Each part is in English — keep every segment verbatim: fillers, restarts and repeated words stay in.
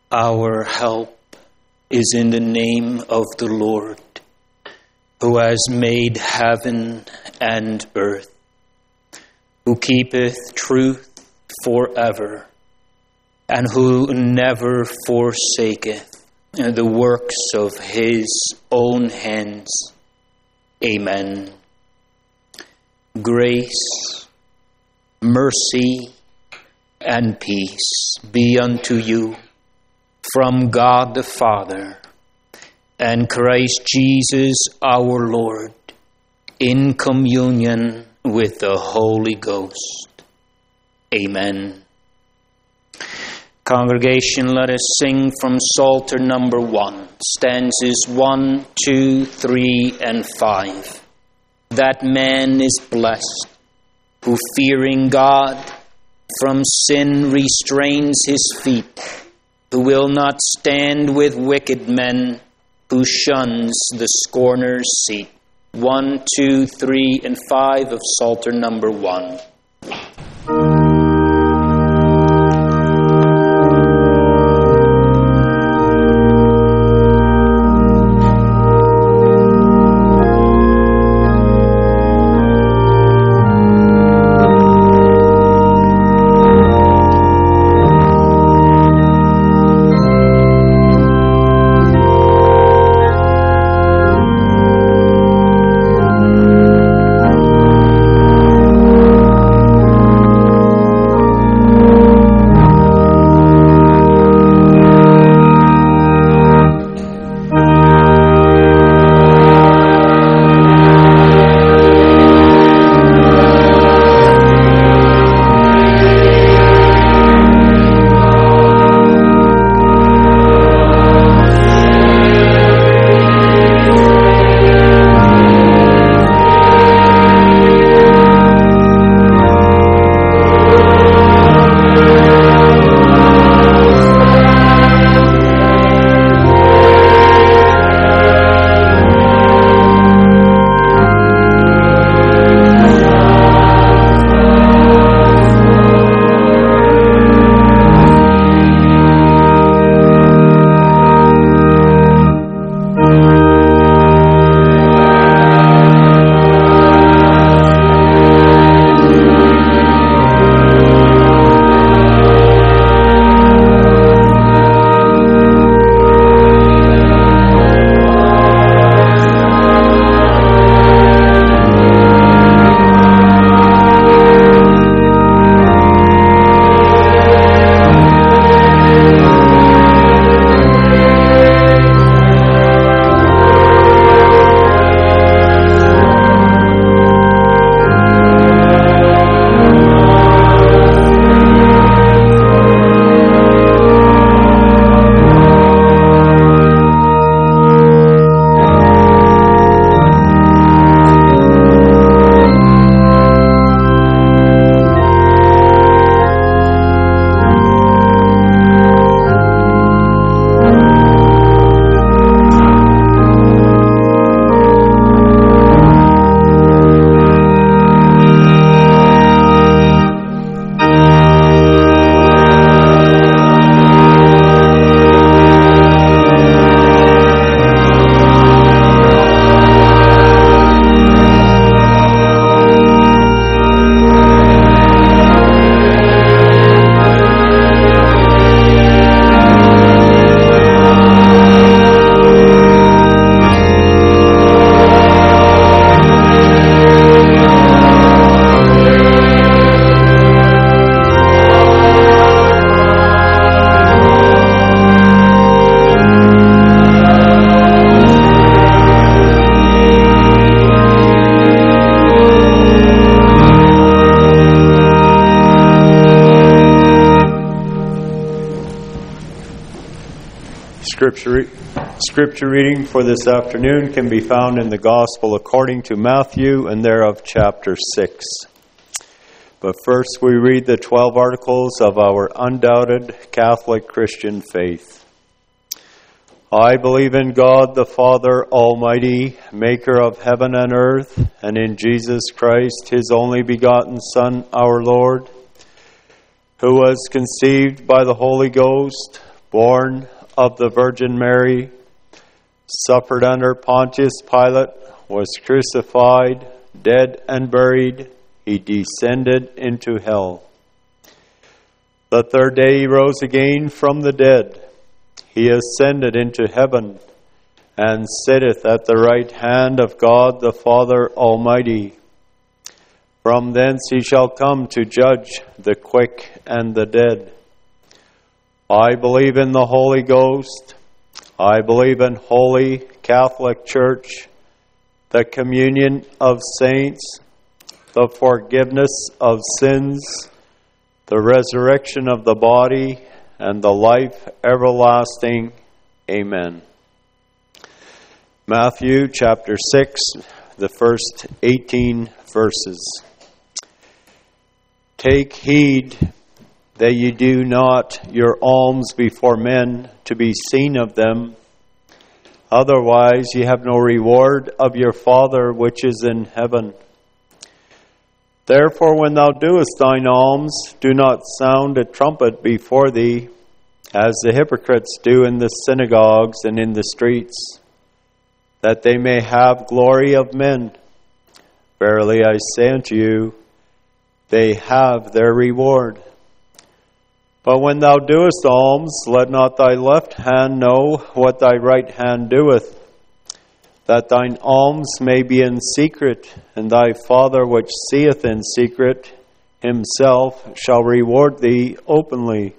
Our help is in the name of the Lord, who has made heaven and earth, who keepeth truth forever, and who never forsaketh the works of his own hands. Amen. Grace, mercy, and peace be unto you from God the Father and Christ Jesus our Lord, in communion with the Holy Ghost. Amen. Congregation, let us sing from Psalter number one, stanzas one, two, three, and five. That man is blessed, who fearing God, from sin restrains his feet, who will not stand with wicked men, who shuns the scorner's seat. One, two, three, and five of Psalter number one. Scripture, scripture reading for this afternoon can be found in the Gospel according to Matthew, and thereof chapter six. But first we read the twelve articles of our undoubted Catholic Christian faith. I believe in God the Father Almighty, maker of heaven and earth, and in Jesus Christ, his only begotten Son, our Lord, who was conceived by the Holy Ghost, born of the Virgin Mary, suffered under Pontius Pilate, was crucified, dead and buried. He descended into hell. The third day he rose again from the dead. He ascended into heaven and sitteth at the right hand of God the Father Almighty. From thence he shall come to judge the quick and the dead. I believe in the Holy Ghost. I believe in Holy Catholic Church, the communion of saints, the forgiveness of sins, the resurrection of the body, and the life everlasting. Amen. Matthew chapter six, the first eighteen verses. Take heed that ye do not your alms before men to be seen of them. Otherwise ye have no reward of your Father which is in heaven. Therefore when thou doest thine alms, do not sound a trumpet before thee, as the hypocrites do in the synagogues and in the streets, that they may have glory of men. Verily I say unto you, they have their reward. But when thou doest alms, let not thy left hand know what thy right hand doeth, that thine alms may be in secret, and thy Father which seeth in secret himself shall reward thee openly.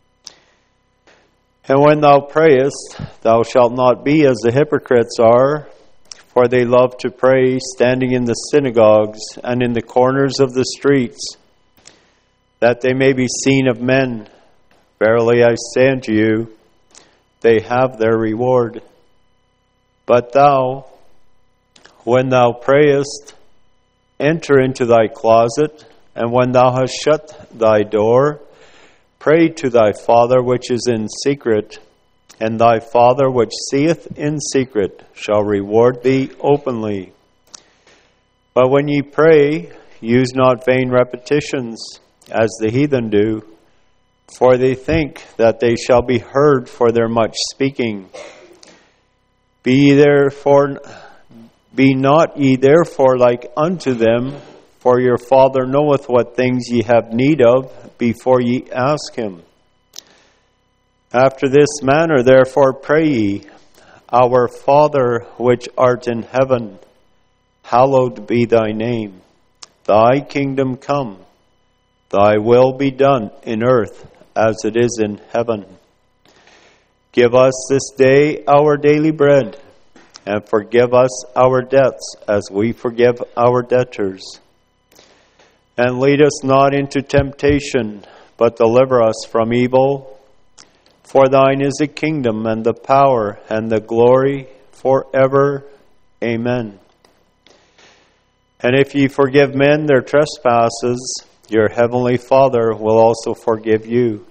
And when thou prayest, thou shalt not be as the hypocrites are, for they love to pray standing in the synagogues and in the corners of the streets, that they may be seen of men. Verily I say unto you, they have their reward. But thou, when thou prayest, enter into thy closet, and when thou hast shut thy door, pray to thy Father which is in secret, and thy Father which seeth in secret shall reward thee openly. But when ye pray, use not vain repetitions, as the heathen do, for they think that they shall be heard for their much speaking. Be ye therefore, be not ye therefore like unto them, for your Father knoweth what things ye have need of before ye ask him. After this manner therefore pray ye, Our Father which art in heaven, hallowed be thy name. Thy kingdom come. Thy will be done in earth as it is in heaven. Give us this day our daily bread, and forgive us our debts as we forgive our debtors. And lead us not into temptation, but deliver us from evil. For thine is the kingdom and the power and the glory forever. Amen. And if ye forgive men their trespasses, your heavenly Father will also forgive you.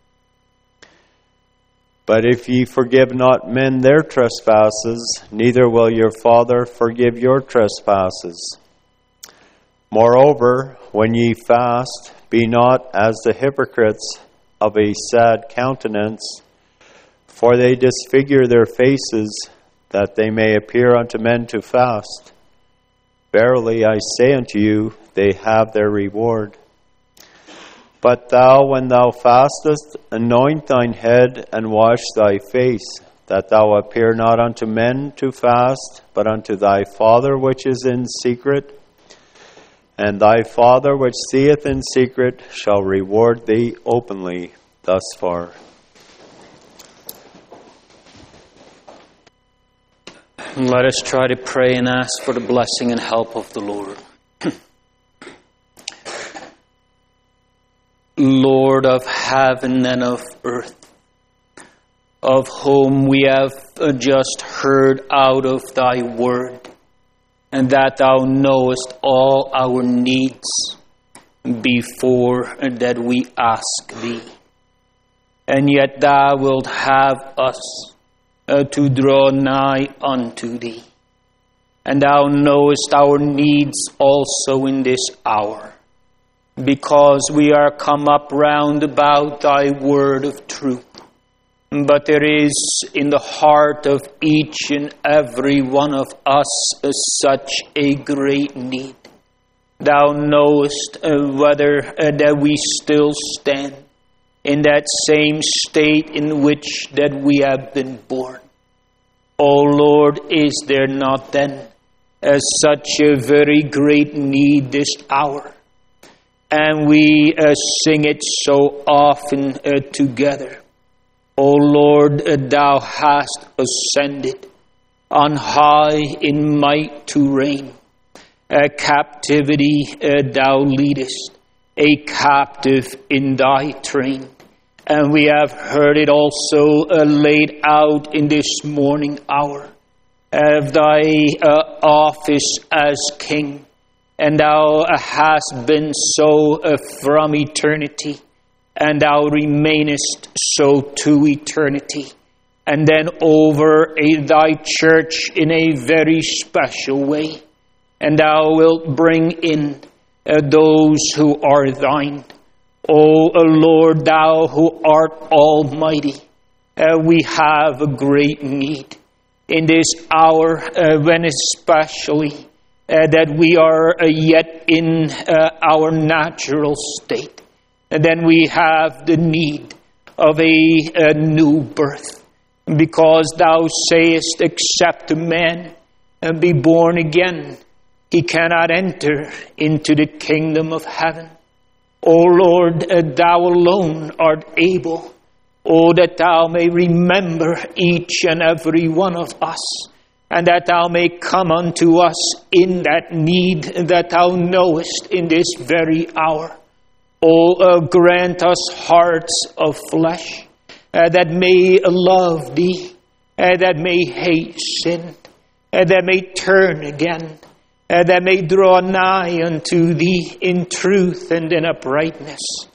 But if ye forgive not men their trespasses, neither will your Father forgive your trespasses. Moreover, when ye fast, be not as the hypocrites of a sad countenance, for they disfigure their faces, that they may appear unto men to fast. Verily I say unto you, they have their reward. But thou, when thou fastest, anoint thine head and wash thy face, that thou appear not unto men to fast, but unto thy Father which is in secret. And thy Father which seeth in secret shall reward thee openly. Thus far. Let us try to pray and ask for the blessing and help of the Lord. Lord of heaven and of earth, of whom we have just heard out of thy word, and that thou knowest all our needs before that we ask thee. And yet thou wilt have us uh, to draw nigh unto thee. And thou knowest our needs also in this hour, because we are come up round about thy word of truth. but there is in the heart of each and every one of us uh, such a great need. Thou knowest uh, whether uh, that we still stand in that same state in which that we have been born. O Lord, is there not then uh, such a very great need this hour? And we uh, sing it so often uh, together. O Lord, uh, thou hast ascended on high in might to reign. A captivity uh, thou leadest, a captive in thy train. And we have heard it also uh, laid out in this morning hour of thy uh, office as king. And thou uh, hast been so uh, from eternity, and thou remainest so to eternity. And then over a, thy church in a very special way. And thou wilt bring in uh, those who are thine. O uh, Lord, thou who art almighty, uh, we have a great need in this hour uh, when especially uh, that we are uh, yet in uh, our natural state. And then we have the need of a, a new birth. Because thou sayest, except a man uh, be born again, he cannot enter into the kingdom of heaven. O Lord, uh, thou alone art able. Oh, that thou may remember each and every one of us, and that thou may come unto us in that need that thou knowest in this very hour. Oh, uh, grant us hearts of flesh uh, that may love thee, uh, that may hate sin, uh, that may turn again, Uh, that may draw nigh unto thee in truth and in uprightness.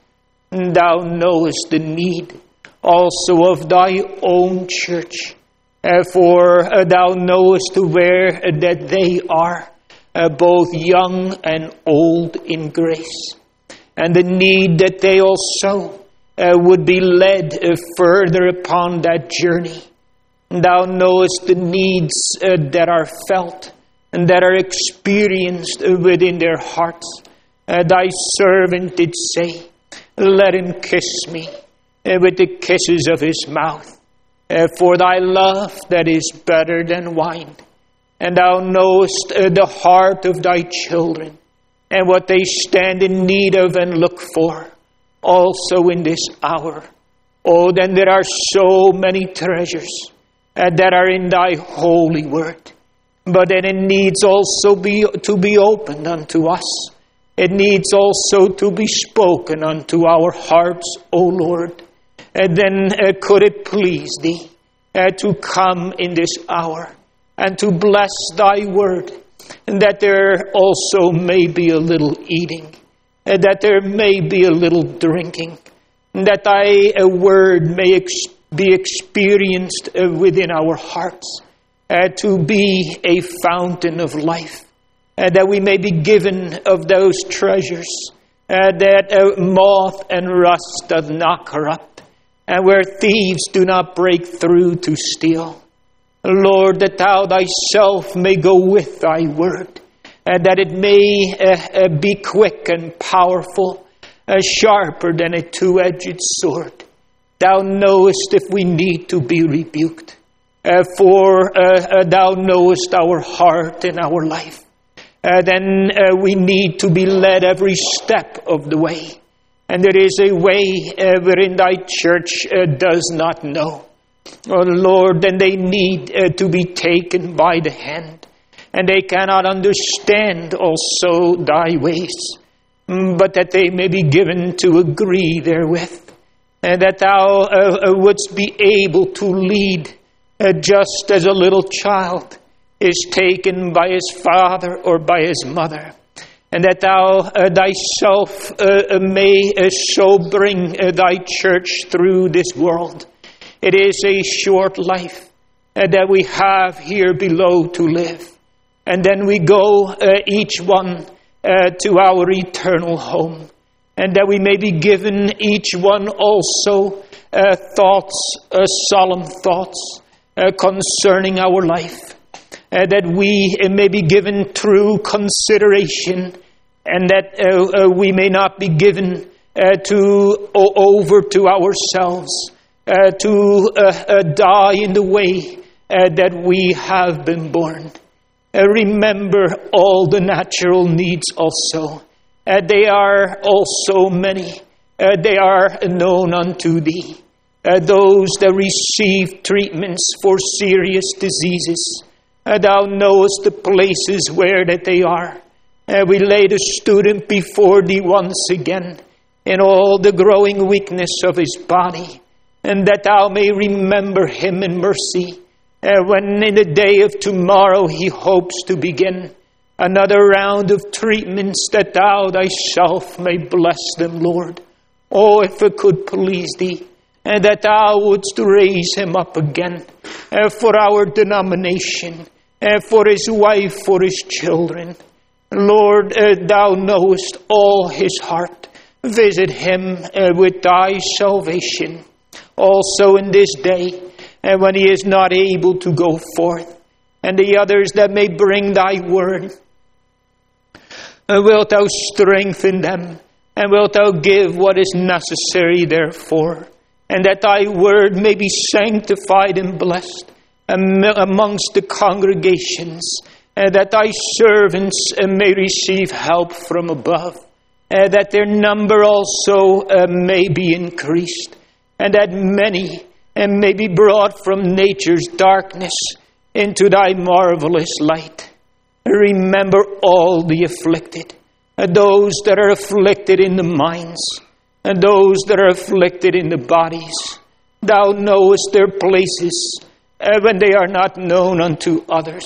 Thou knowest the need also of thy own church, uh, for uh, thou knowest where uh, that they are, uh, both young and old in grace, and the need that they also uh, would be led uh, further upon that journey. Thou knowest the needs uh, that are felt and that are experienced within their hearts. Uh, thy servant did say, let him kiss me uh, with the kisses of his mouth, uh, for thy love that is better than wine. And thou knowest uh, the heart of thy children, and what they stand in need of and look for, also in this hour. Oh, then there are so many treasures uh, that are in thy holy word. But then it needs also be to be opened unto us. It needs also to be spoken unto our hearts, O Lord. And then uh, could it please thee uh, to come in this hour and to bless thy word, and that there also may be a little eating, and that there may be a little drinking, and that thy uh, word may ex- be experienced uh, within our hearts. Uh, to be a fountain of life, uh, that we may be given of those treasures uh, that uh, moth and rust doth not corrupt, and where thieves do not break through to steal. Lord, that thou thyself may go with thy word, and that it may uh, uh, be quick and powerful, uh, sharper than a two-edged sword. Thou knowest if we need to be rebuked. Uh, for uh, uh, thou knowest our heart and our life. Uh, then uh, we need to be led every step of the way. And there is a way uh, wherein thy church uh, does not know. Oh Lord, then they need uh, to be taken by the hand. And they cannot understand also thy ways. But that they may be given to agree therewith. And that thou uh, uh, wouldst be able to lead Uh, just as a little child is taken by his father or by his mother, and that thou uh, thyself uh, may uh, so bring uh, thy church through this world. It is a short life uh, that we have here below to live, and then we go uh, each one uh, to our eternal home. and that we may be given each one also uh, thoughts, uh, solemn thoughts uh, concerning our life, uh, that we uh, may be given true consideration, and that uh, uh, we may not be given uh, to o- over to ourselves, uh, to uh, uh, die in the way uh, that we have been born. Uh, remember all the natural needs also. Uh, they are also many. Uh, they are known unto thee. Uh, those that receive treatments for serious diseases, uh, thou knowest the places where that they are. Uh, we lay the student before thee once again in all the growing weakness of his body, and that thou may remember him in mercy uh, when in the day of tomorrow he hopes to begin another round of treatments, that thou thyself may bless them, Lord. Oh, if it could please thee, and that thou wouldst raise him up again uh, for our denomination, uh, for his wife, for his children. Lord, uh, thou knowest all his heart. Visit him uh, with thy salvation. Also in this day, uh, when he is not able to go forth, and the others that may bring thy word, uh, wilt thou strengthen them, and wilt thou give what is necessary therefore, and that thy word may be sanctified and blessed amongst the congregations, and that thy servants uh, may receive help from above, uh, that their number also uh, may be increased, and that many uh, may be brought from nature's darkness into thy marvelous light. Remember all the afflicted, uh, those that are afflicted in the minds, and those that are afflicted in the bodies. Thou knowest their places uh, when they are not known unto others.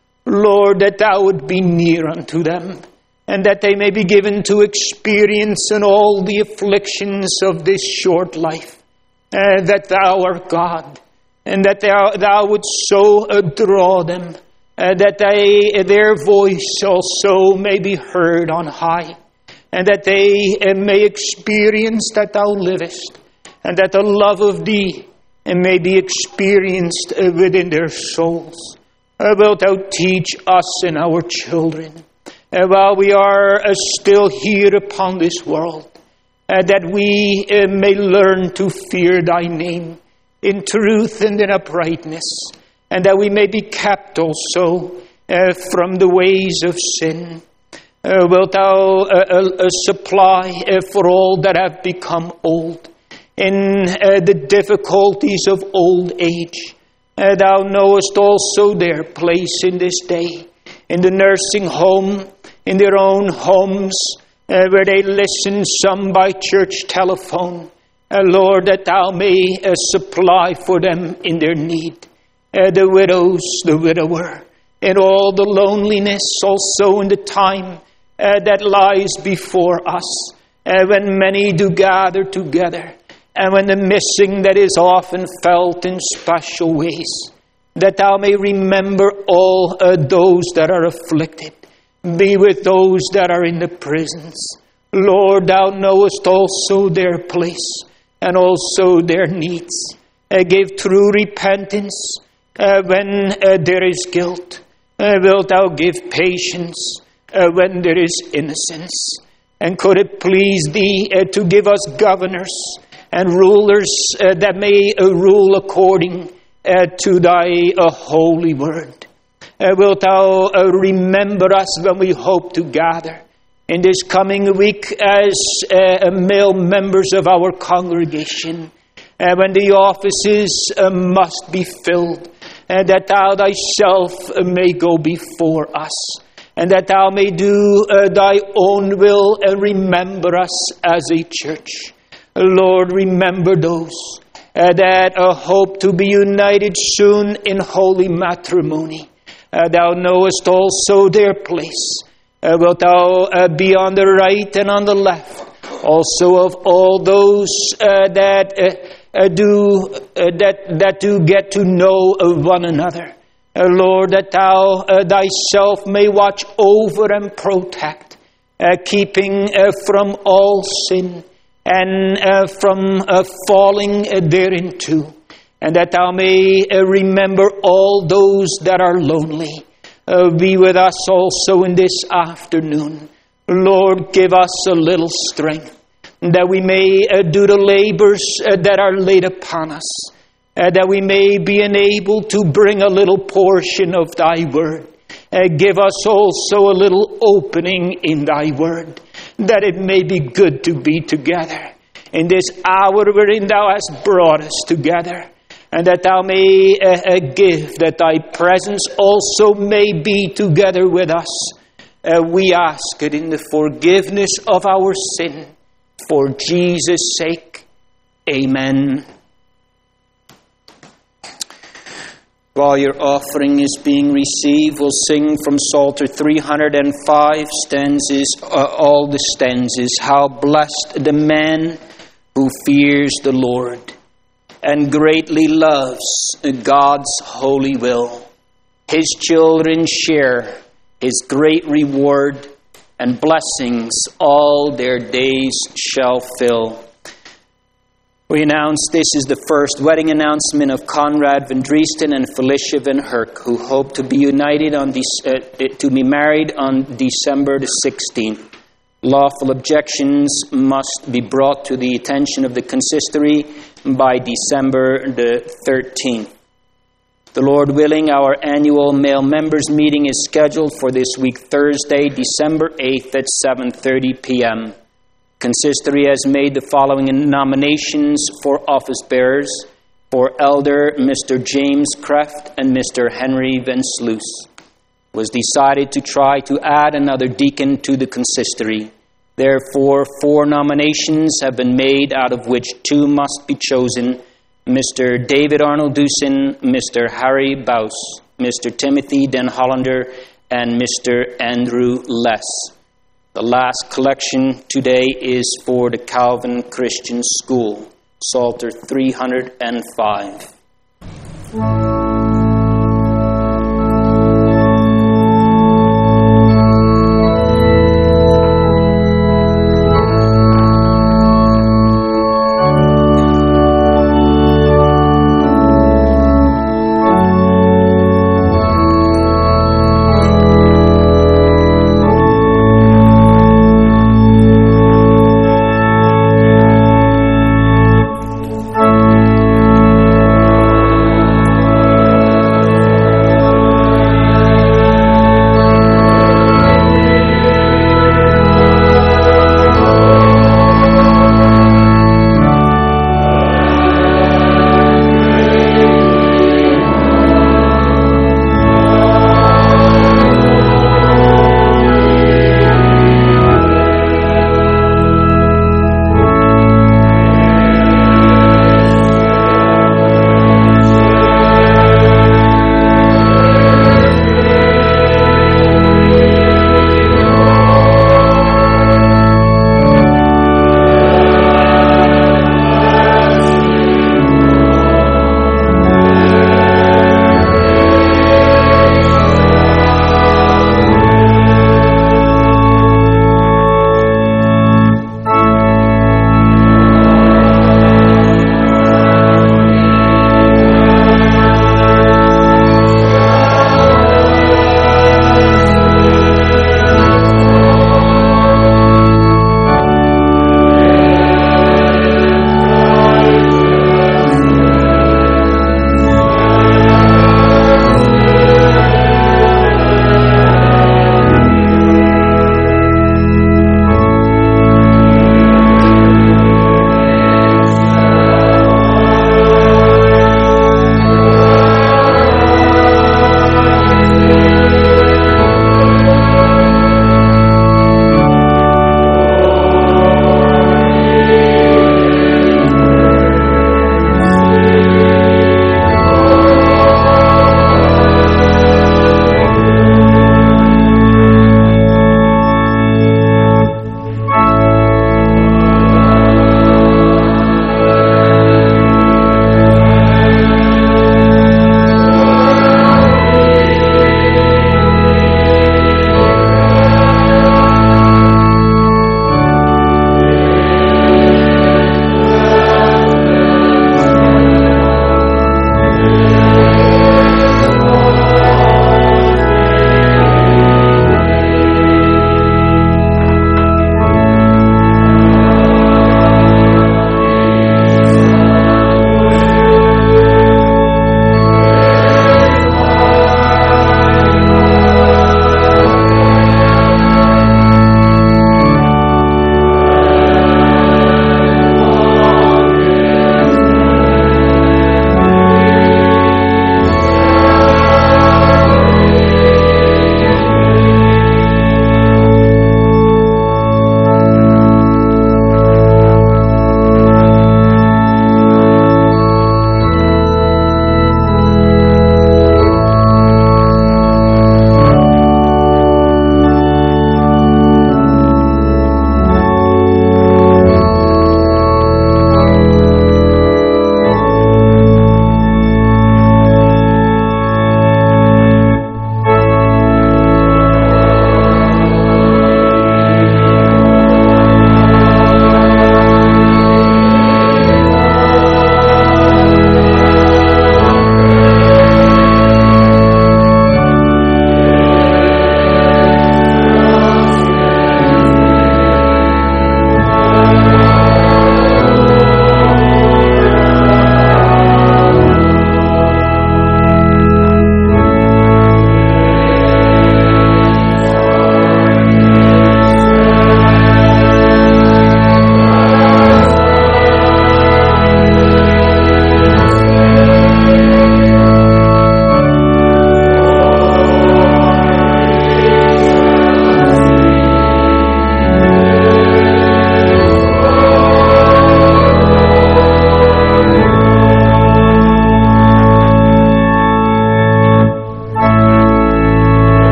Lord, that thou would be near unto them, and that they may be given to experience in all the afflictions of this short life, uh, that thou art God, and that thou, thou would so uh, draw them, uh, that they, their voice also may be heard on high, and that they uh, may experience that thou livest, and that the love of thee uh, may be experienced uh, within their souls. Uh, wilt thou teach us and our children, uh, while we are uh, still here upon this world, uh, that we uh, may learn to fear thy name in truth and in uprightness, and that we may be kept also uh, from the ways of sin. Uh, wilt thou uh, uh, supply uh, for all that have become old in uh, the difficulties of old age? Uh, thou knowest also their place in this day, in the nursing home, in their own homes, uh, where they listen, some by church telephone. Uh, Lord, that thou may uh, supply for them in their need. Uh, the widows, the widower, and all the loneliness also in the time uh, that lies before us, uh, when many do gather together, and when the missing that is often felt in special ways, that thou may remember all uh, those that are afflicted. Be with those that are in the prisons. Lord, thou knowest also their place and also their needs. Uh, give true repentance uh, when uh, there is guilt. Uh, wilt thou give patience uh, when there is innocence? And could it please thee uh, to give us governors and rulers uh, that may uh, rule according uh, to thy uh, holy word? Uh, wilt thou uh, remember us when we hope to gather in this coming week as uh, male members of our congregation, uh, when the offices uh, must be filled, uh, that thou thyself uh, may go before us, and that thou may do uh, thy own will and remember us as a church. Lord, remember those uh, that uh, hope to be united soon in holy matrimony. Uh, thou knowest also their place. Uh, wilt thou uh, be on the right and on the left, also of all those uh, that uh, uh, do uh, that that do get to know uh, one another. Uh, Lord, that thou uh, thyself may watch over and protect, uh, keeping uh, from all sin, and uh, from uh, falling uh, thereinto, and that thou may uh, remember all those that are lonely. Uh, be with us also in this afternoon. Lord, give us a little strength, that we may uh, do the labors uh, that are laid upon us, uh, that we may be enabled to bring a little portion of thy word. Uh, give us also a little opening in thy word, that it may be good to be together in this hour wherein thou hast brought us together, and that thou may uh, uh, give, that thy presence also may be together with us. Uh, we ask it in the forgiveness of our sin, for Jesus' sake. Amen. While your offering is being received, we'll sing from Psalter three hundred five, stanzas, uh, all the stanzas. How blessed the man who fears the Lord and greatly loves God's holy will. His children share His great reward, and blessings all their days shall fill. We announce this is the first wedding announcement of Conrad Van Driesten and Felicia Van Herk, who hope to be united on the, uh, to be married on December the sixteenth. Lawful objections must be brought to the attention of the consistory by December the thirteenth. The Lord willing, our annual male members meeting is scheduled for this week, Thursday, December eighth at seven thirty p.m. Consistory has made the following nominations for office bearers: for elder, Mister James Kreft and Mister Henry Van Sluis. It was decided to try to add another deacon to the consistory. Therefore, four nominations have been made, out of which two must be chosen: Mister David Arnold Dusin, Mister Harry Baus, Mister Timothy Den Hollander, and Mister Andrew Less. The last collection today is for the Calvin Christian School, Psalter three hundred five.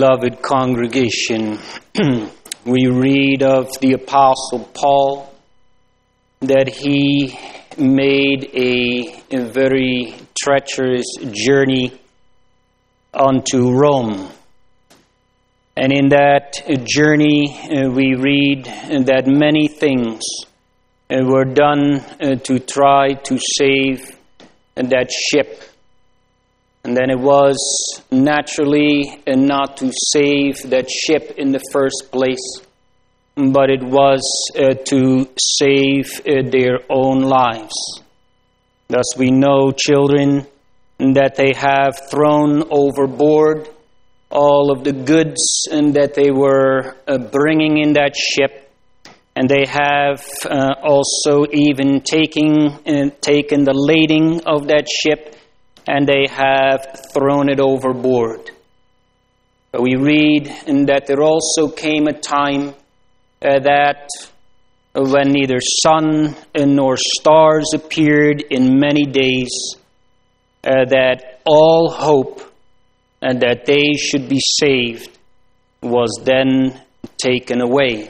Beloved congregation, we read of the Apostle Paul that he made a, a very treacherous journey unto Rome. And in that journey, uh, we read that many things uh, were done uh, to try to save that ship. And then it was naturally uh, not to save that ship in the first place, but it was uh, to save uh, their own lives. Thus we know, children, that they have thrown overboard all of the goods and that they were uh, bringing in that ship, and they have uh, also even taking, uh, taken the lading of that ship, and they have thrown it overboard. But we read that there also came a time uh, that when neither sun nor stars appeared in many days, uh, that all hope and that they should be saved was then taken away.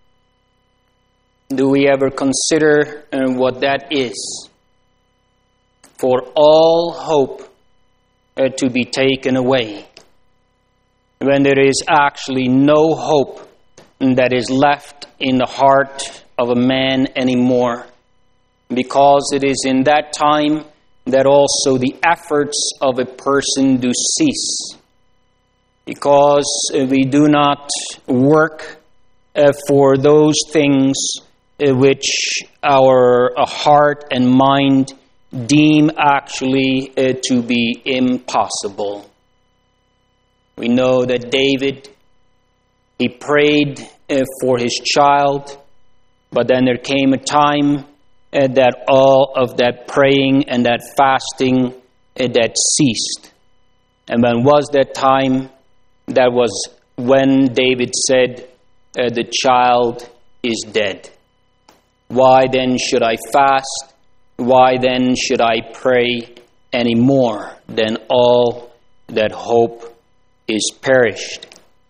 Do we ever consider uh, what that is? For all hope uh, to be taken away, when there is actually no hope that is left in the heart of a man anymore, because it is in that time that also the efforts of a person do cease, because uh, we do not work uh, for those things uh, which our uh, heart and mind deem actually uh, to be impossible. We know that David, he prayed uh, for his child, but then there came a time uh, that all of that praying and that fasting uh, that ceased. And when was that time? That was when David said, uh, the child is dead. Why then should I fast? Why then should I pray any more than all that hope is perished?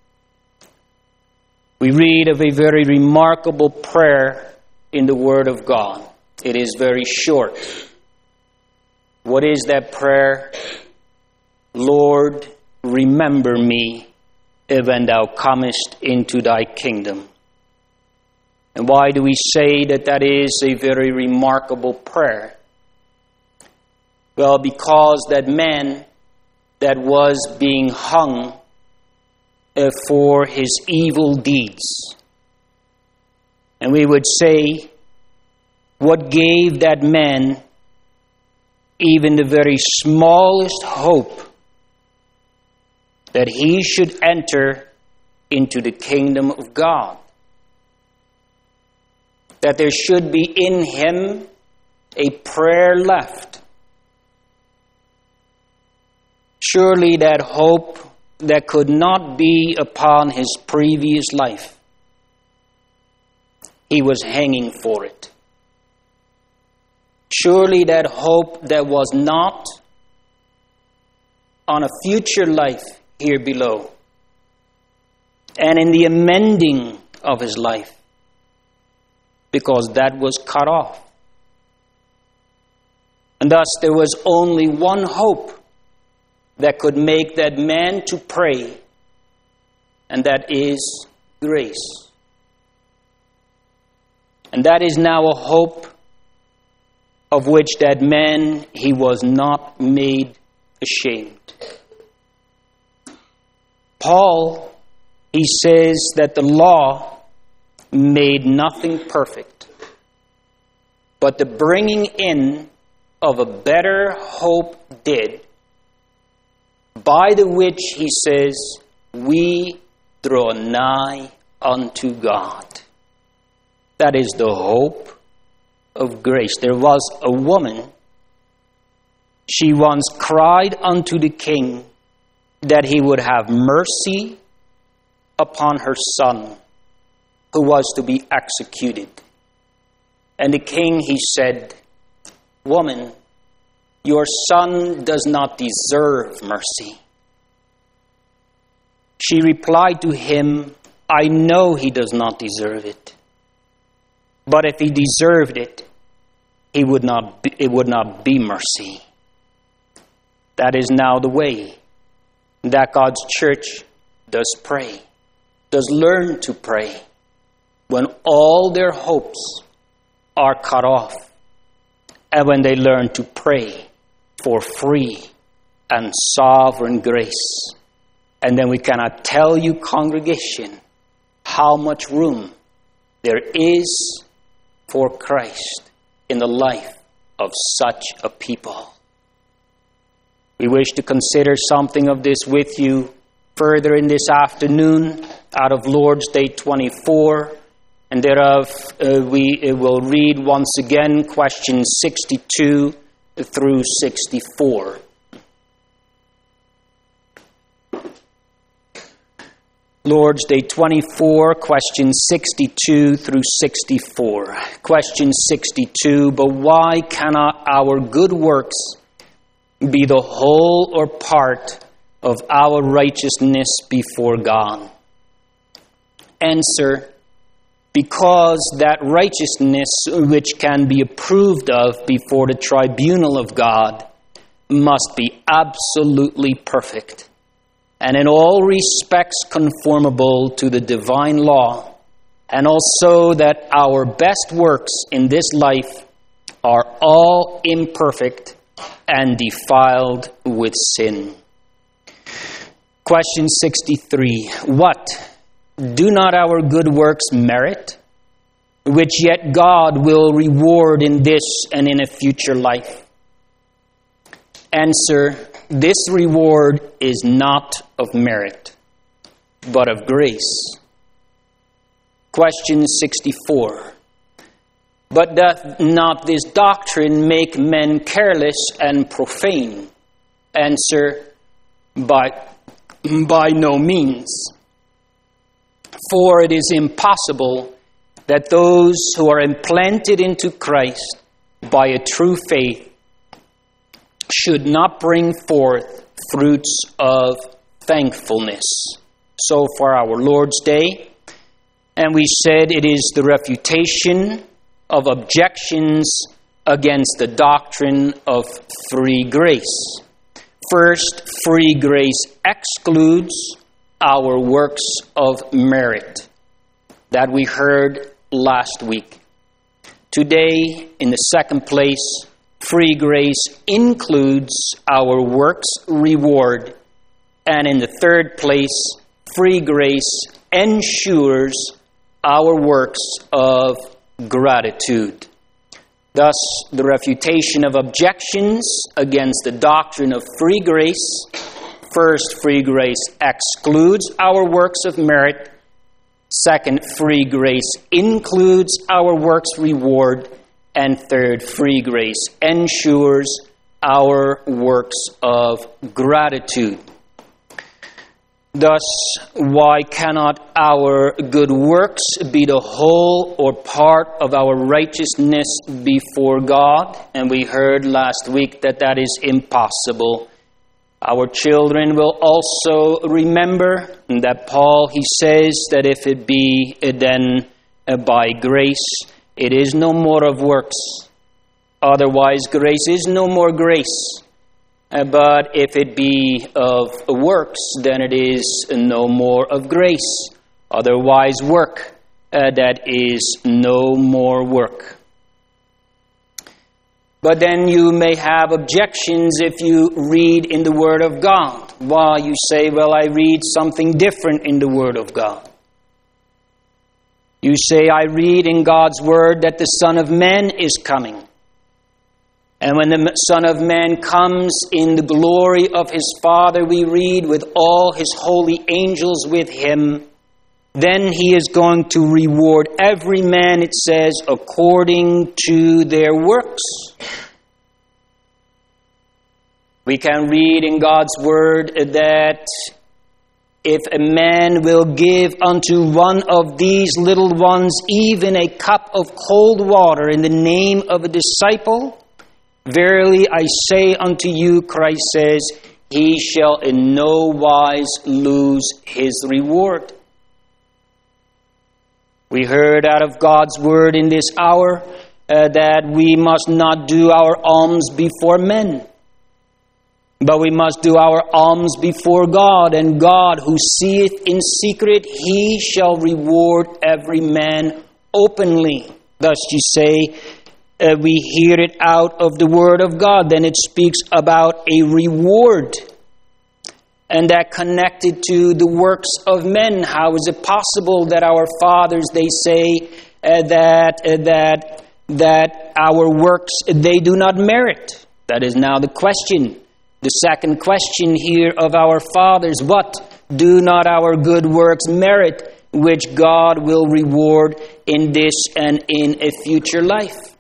We read of a very remarkable prayer in the Word of God. It is very short. What is that prayer? Lord, remember me when thou comest into thy kingdom. And why do we say that that is a very remarkable prayer? Well, because that man that was being hung uh, for his evil deeds. And we would say, what gave that man even the very smallest hope that he should enter into the kingdom of God? That there should be in him a prayer left. Surely that hope that could not be upon his previous life. He was hanging for it. Surely that hope that was not on a future life here below, and in the amending of his life, because that was cut off. And thus there was only one hope that could make that man to pray, and that is grace. And that is now a hope of which that man, he was not made ashamed. Paul, he says that the law made nothing perfect, but the bringing in of a better hope did, by the which, he says, we draw nigh unto God. That is the hope of grace. There was a woman, she once cried unto the king that he would have mercy upon her son, who was to be executed. And the king, he said, woman, your son does not deserve mercy. She replied to him, I know he does not deserve it. But if he deserved it, he would not be, it would not be mercy. That is now the way that God's church does pray, does learn to pray, when all their hopes are cut off, and when they learn to pray for free and sovereign grace. And then we cannot tell you, congregation, how much room there is for Christ in the life of such a people. We wish to consider something of this with you further in this afternoon out of Lord's Day twenty-four. And thereof uh, we uh, will read once again questions sixty-two through sixty-four. Lord's Day twenty-four, questions sixty-two through sixty-four. Question sixty-two, but why cannot our good works be the whole or part of our righteousness before God? Answer, because that righteousness which can be approved of before the tribunal of God must be absolutely perfect, and in all respects conformable to the divine law, and also that our best works in this life are all imperfect and defiled with sin. Question sixty-three. What do not our good works merit, which yet God will reward in this and in a future life? Answer, this reward is not of merit, but of grace. Question sixty-four. But doth not this doctrine make men careless and profane? Answer, by, by no means. For it is impossible that those who are implanted into Christ by a true faith should not bring forth fruits of thankfulness. So for our Lord's Day, and we said it is the refutation of objections against the doctrine of free grace. First, free grace excludes our works of merit that we heard last week. Today, in the second place, free grace includes our works reward. And in the third place, free grace ensures our works of gratitude. Thus, the refutation of objections against the doctrine of free grace. First, free grace excludes our works of merit. Second, free grace includes our works reward. And third, free grace ensures our works of gratitude. Thus, why cannot our good works be the whole or part of our righteousness before God? And we heard last week that that is impossible. Our children will also remember that Paul, he says that if it be then by grace, it is no more of works. Otherwise, grace is no more grace. Uh, but if it be of works, then it is no more of grace. Otherwise, work, uh, that is no more work. But then you may have objections if you read in the Word of God. Why, you say, well, I read something different in the Word of God. You say, I read in God's Word that the Son of Man is coming. And when the Son of Man comes in the glory of His Father, we read, with all His holy angels with Him, then He is going to reward every man, it says, according to their works. We can read in God's Word that if a man will give unto one of these little ones even a cup of cold water in the name of a disciple, verily I say unto you, Christ says, he shall in no wise lose his reward. We heard out of God's word in this hour uh, that we must not do our alms before men, but we must do our alms before God, and God who seeth in secret, he shall reward every man openly. Thus you say, uh, we hear it out of the word of God, then it speaks about a reward. And that connected to the works of men. How is it possible that our fathers, they say uh, that uh, that that our works, they do not merit? That is now the question. The second question here of our fathers, what do not our good works merit, which God will reward in this and in a future life?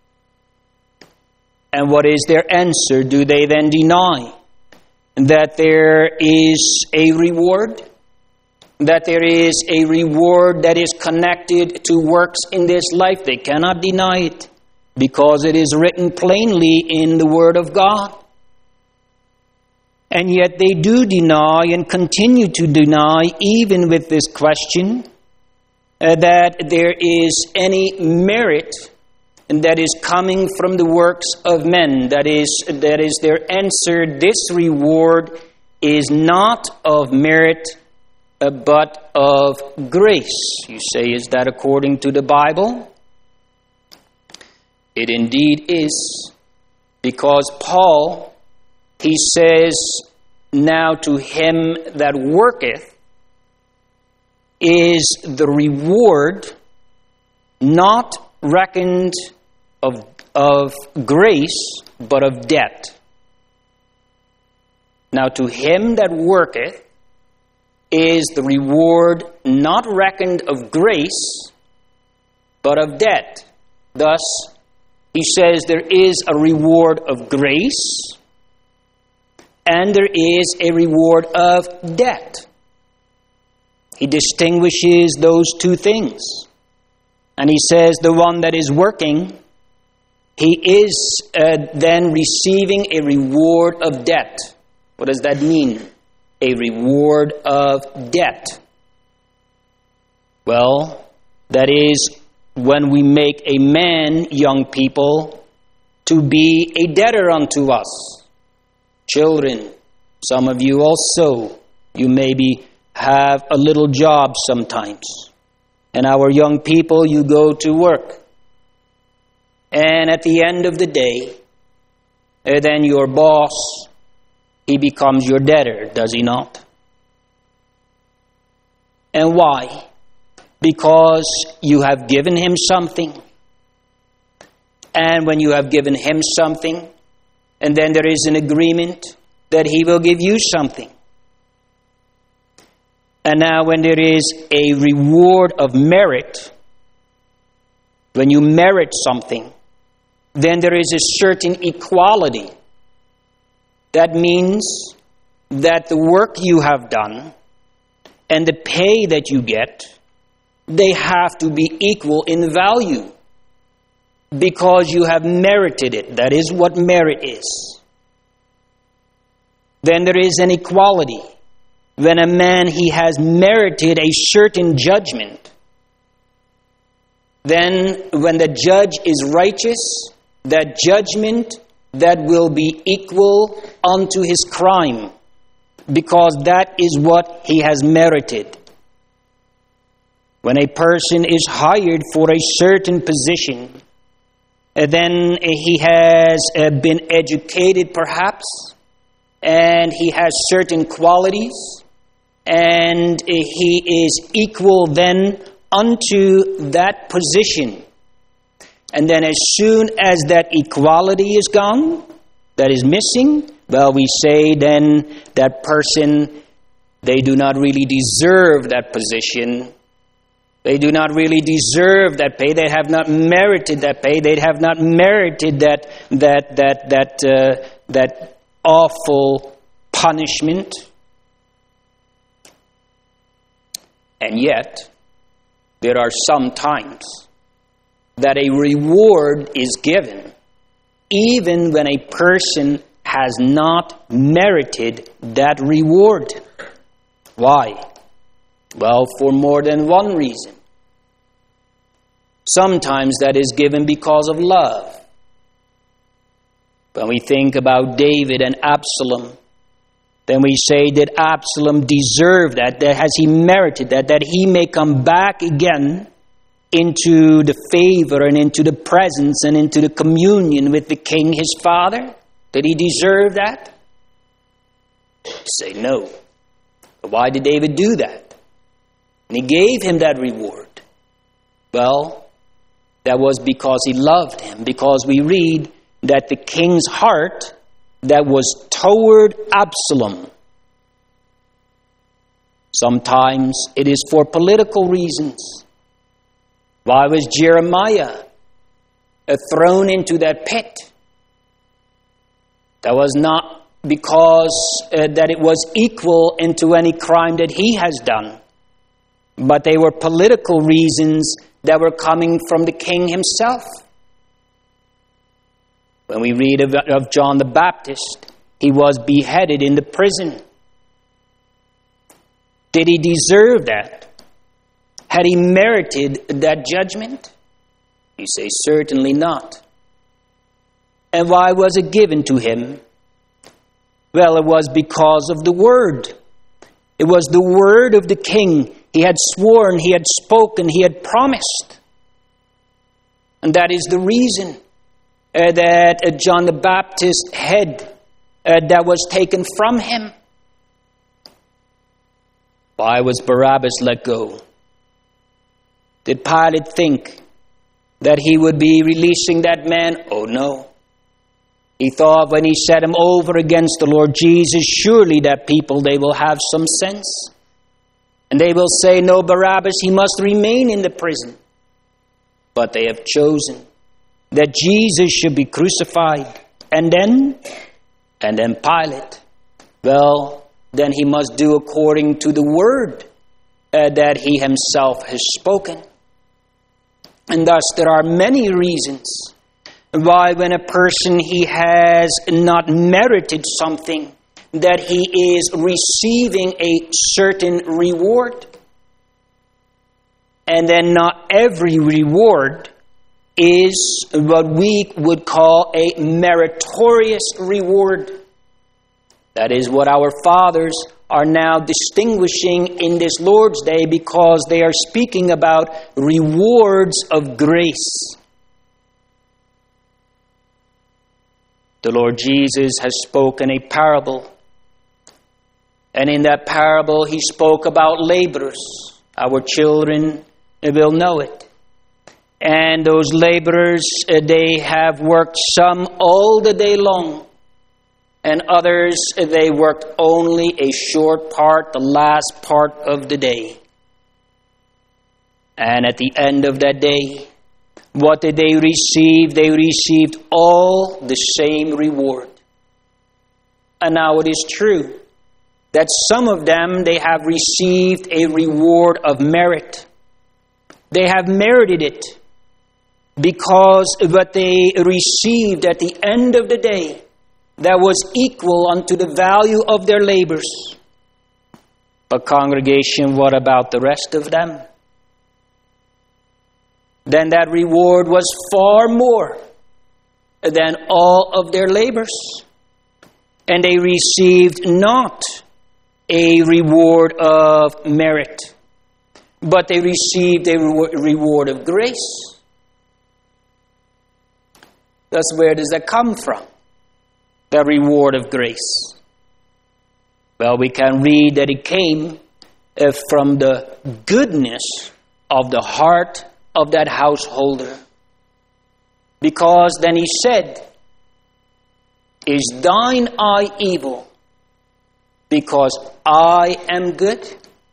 And what is their answer? Do they then deny that there is a reward? That there is a reward that is connected to works in this life? They cannot deny it, because it is written plainly in the Word of God. And yet they do deny and continue to deny, even with this question, uh, that there is any merit that is coming from the works of men. That is, that is their answer. This reward is not of merit, uh, but of grace. You say, is that according to the Bible? It indeed is, because Paul, he says, now to him that worketh is the reward not reckoned of, of grace, but of debt. Now to him that worketh is the reward not reckoned of grace, but of debt. Thus, he says there is a reward of grace, and there is a reward of debt. He distinguishes those two things. And he says the one that is working, he is uh, then receiving a reward of debt. What does that mean? A reward of debt. Well, that is when we make a man, young people, to be a debtor unto us. Children, some of you also, you maybe have a little job sometimes. And our young people, you go to work. And at the end of the day, then your boss, he becomes your debtor, does he not? And why? Because you have given him something. And when you have given him something, and then there is an agreement that he will give you something. And now when there is a reward of merit, when you merit something, then there is a certain equality. That means that the work you have done and the pay that you get, they have to be equal in value, because you have merited it. That is what merit is. Then there is an equality. When a man, he has merited a certain judgment, then when the judge is righteous, that judgment, that will be equal unto his crime, because that is what he has merited. When a person is hired for a certain position, then he has been educated perhaps, and he has certain qualities, and he is equal then unto that position. And then as soon as that equality is gone, that is missing, well, we say then that person, they do not really deserve that position. They do not really deserve that pay. They have not merited that pay. They have not merited that that that that uh, that awful punishment. And yet, there are some times that a reward is given, even when a person has not merited that reward. Why? Well, for more than one reason. Sometimes that is given because of love. When we think about David and Absalom, then we say that Absalom deserved that, that has he merited that, that he may come back again into the favor and into the presence and into the communion with the king, his father? Did he deserve that? You say no. But why did David do that? And he gave him that reward. Well, that was because he loved him. Because we read that the king's heart that was toward Absalom. Sometimes it is for political reasons. Why was Jeremiah thrown into that pit? That was not because uh, that it was equal into any crime that he has done. But they were political reasons that were coming from the king himself. When we read of, of John the Baptist, he was beheaded in the prison. Did he deserve that? Had he merited that judgment? You say, certainly not. And why was it given to him? Well, it was because of the word. It was the word of the king. He had sworn, he had spoken, he had promised. And that is the reason uh, that uh, John the Baptist's head uh, that was taken from him. Why was Barabbas let go? Did Pilate think that he would be releasing that man? Oh no. He thought when he set him over against the Lord Jesus, surely that people, they will have some sense. And they will say, no, Barabbas, he must remain in the prison. But they have chosen that Jesus should be crucified. And then, and then Pilate, well, then he must do according to the word uh, that he himself has spoken. And thus there are many reasons why when a person he has not merited something, that he is receiving a certain reward. And then not every reward is what we would call a meritorious reward. That is what our fathers are now distinguishing in this Lord's Day, because they are speaking about rewards of grace. The Lord Jesus has spoken a parable. And in that parable, he spoke about laborers. Our children will know it. And those laborers, they have worked some all the day long. And others, they worked only a short part, the last part of the day. And at the end of that day, what did they receive? They received all the same reward. And now it is true that some of them, they have received a reward of merit. They have merited it because what they received at the end of the day, that was equal unto the value of their labors. But congregation, what about the rest of them? Then that reward was far more than all of their labors. And they received not a reward of merit, but they received a reward of grace. Thus, where does that come from? The reward of grace. Well, we can read that it came from the goodness of the heart of that householder. Because then he said, is thine eye evil because I am good?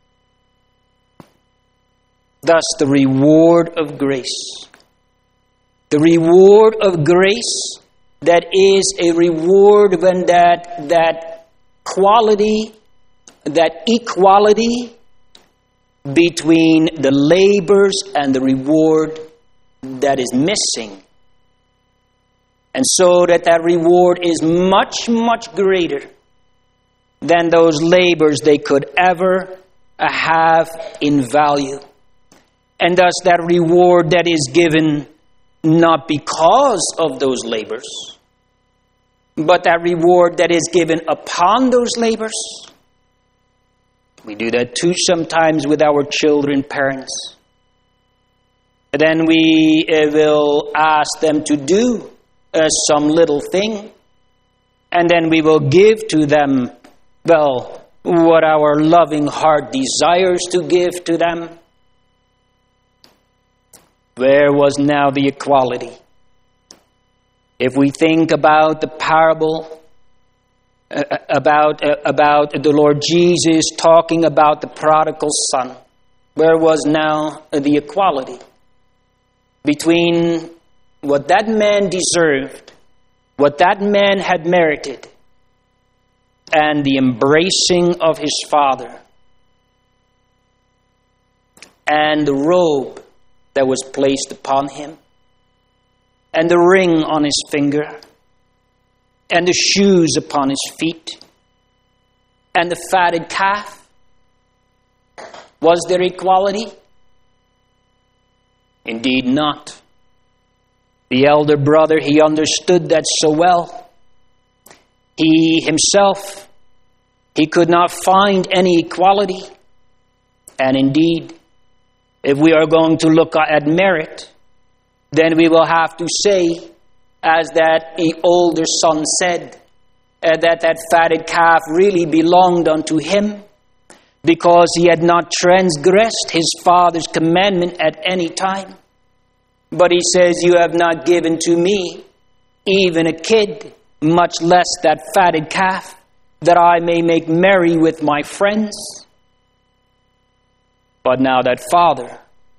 Thus the reward of grace. The reward of grace, that is a reward when that, that quality, that equality between the labors and the reward that is missing. And so that that reward is much, much greater than those labors they could ever have in value. And thus that reward that is given not because of those labors, but that reward that is given upon those labors. We do that too sometimes with our children, parents. And then we uh, will ask them to do Uh, some little thing, and then we will give to them, well, what our loving heart desires to give to them. Where was now the equality? If we think about the parable, uh, about, uh, about the Lord Jesus talking about the prodigal son, where was now the equality between what that man deserved, what that man had merited, and the embracing of his father, and the robe that was placed upon him, and the ring on his finger, and the shoes upon his feet, and the fatted calf? Was there equality? Indeed not. The elder brother, he understood that so well. He himself, he could not find any equality. And indeed, if we are going to look at merit, then we will have to say, as that the older son said, uh, that that fatted calf really belonged unto him, because he had not transgressed his father's commandment at any time. But he says, you have not given to me even a kid, much less that fatted calf, that I may make merry with my friends. But now that father,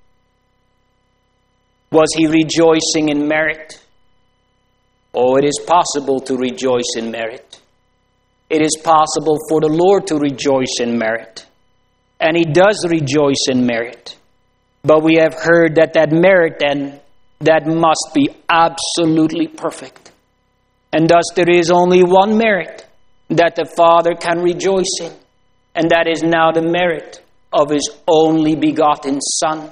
was he rejoicing in merit? Oh, it is possible to rejoice in merit. It is possible for the Lord to rejoice in merit. And he does rejoice in merit. But we have heard that that merit then, that must be absolutely perfect. And thus there is only one merit that the Father can rejoice in. And that is now the merit of his only begotten Son.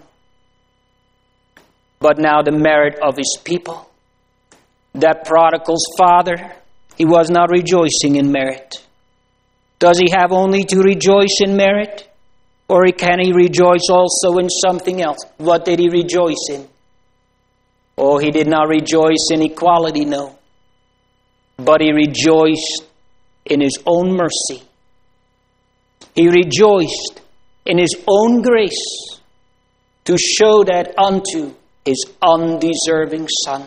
But now the merit of his people. That prodigal's father, he was not rejoicing in merit. Does he have only to rejoice in merit? Or can he rejoice also in something else? What did he rejoice in? Oh, he did not rejoice in equality, no. But he rejoiced in his own mercy. He rejoiced in his own grace to show that unto his undeserving son.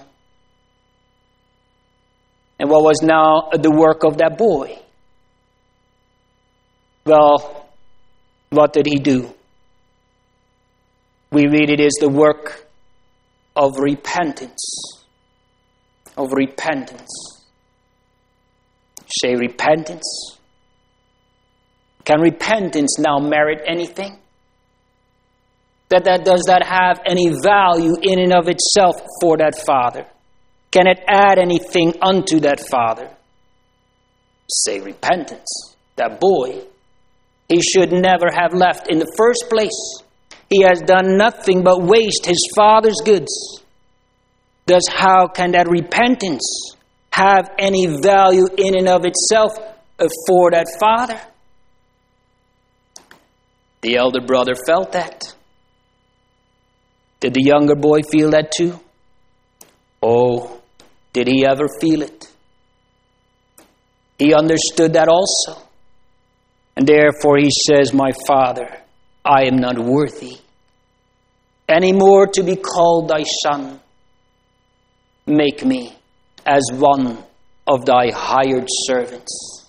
And what was now the work of that boy? Well, what did he do? We read it is the work of repentance. Of repentance. Say repentance. Can repentance now merit anything? That, that does that have any value in and of itself for that father? Can it add anything unto that father? Say repentance. That boy, he should never have left in the first place. He has done nothing but waste his father's goods. Thus, how can that repentance have any value in and of itself for that father? The elder brother felt that. Did the younger boy feel that too? Oh, did he ever feel it? He understood that also. And therefore he says, my father, I am not worthy any more to be called thy son. Make me as one of thy hired servants.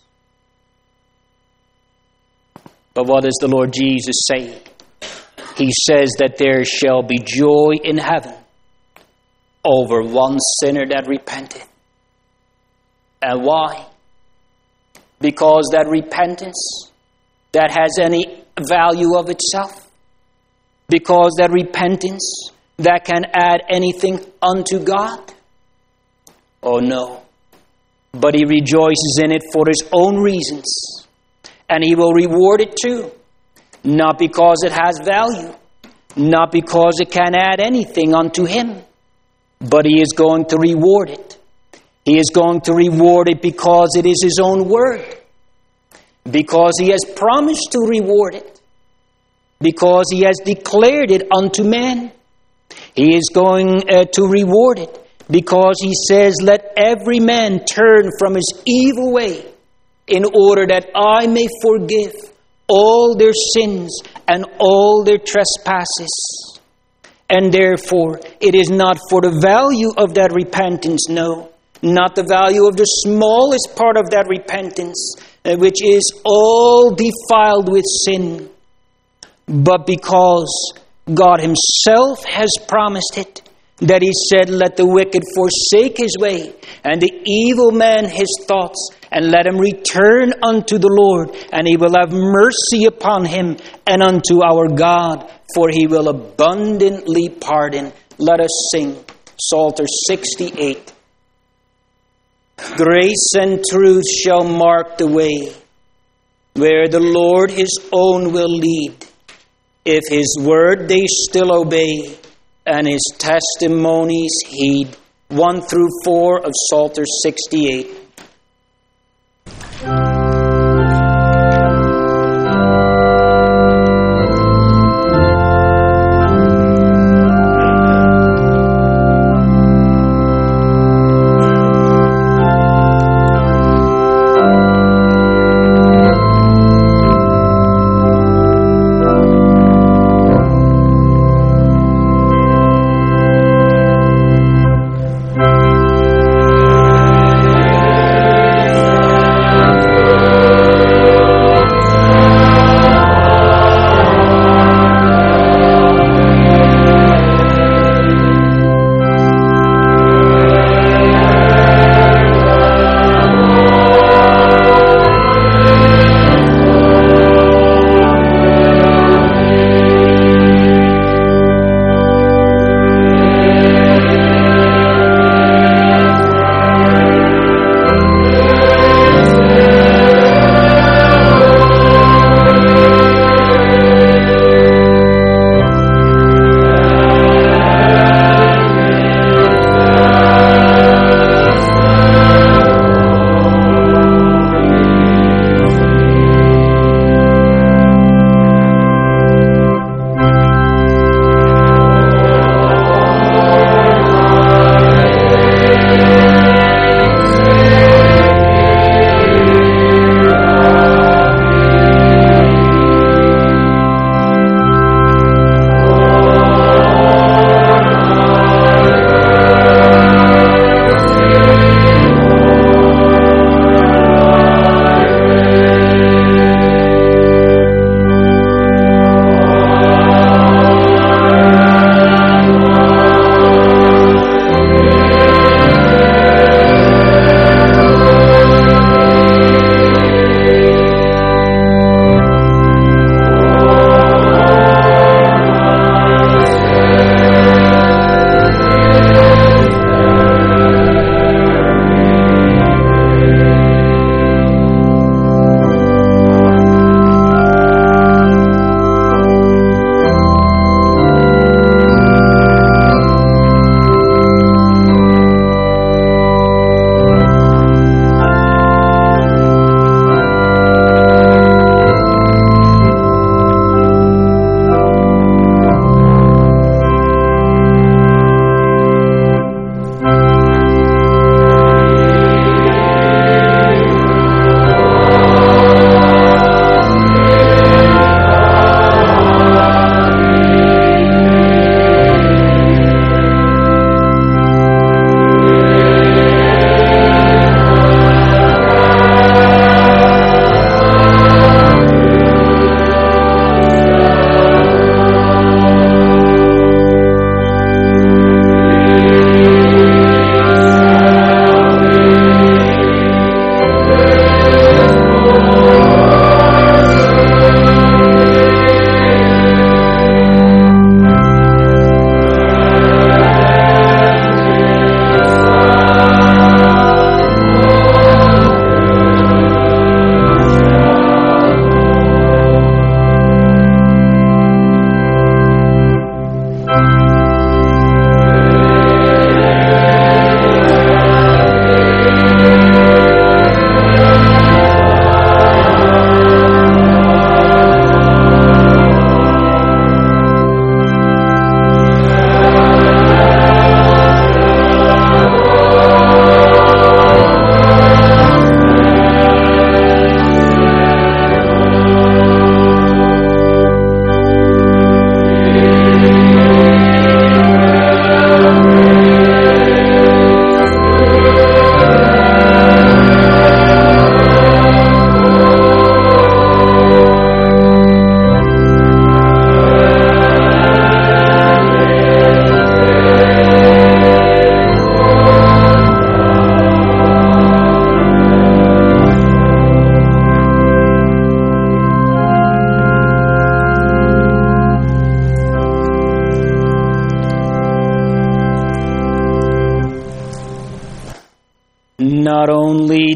But what does the Lord Jesus say? He says that there shall be joy in heaven over one sinner that repenteth. And why? Because that repentance, that has any value of itself. Because that repentance, that can add anything unto God. Oh no. But he rejoices in it for his own reasons. And he will reward it too. Not because it has value. Not because it can add anything unto him. But he is going to reward it. He is going to reward it because it is his own word. Because he has promised to reward it. Because he has declared it unto man. He is going uh, to reward it. Because he says, let every man turn from his evil way, in order that I may forgive all their sins and all their trespasses. And therefore, it is not for the value of that repentance, no, not the value of the smallest part of that repentance, uh, which is all defiled with sin, but because God himself has promised it. That he said, let the wicked forsake his way, and the evil man his thoughts, and let him return unto the Lord, and he will have mercy upon him and unto our God, for he will abundantly pardon. Let us sing Psalter sixty-eight. Grace and truth shall mark the way, where the Lord his own will lead, if his word they still obey, and his testimonies heed. One through four of Psalter sixty-eight. Thank you.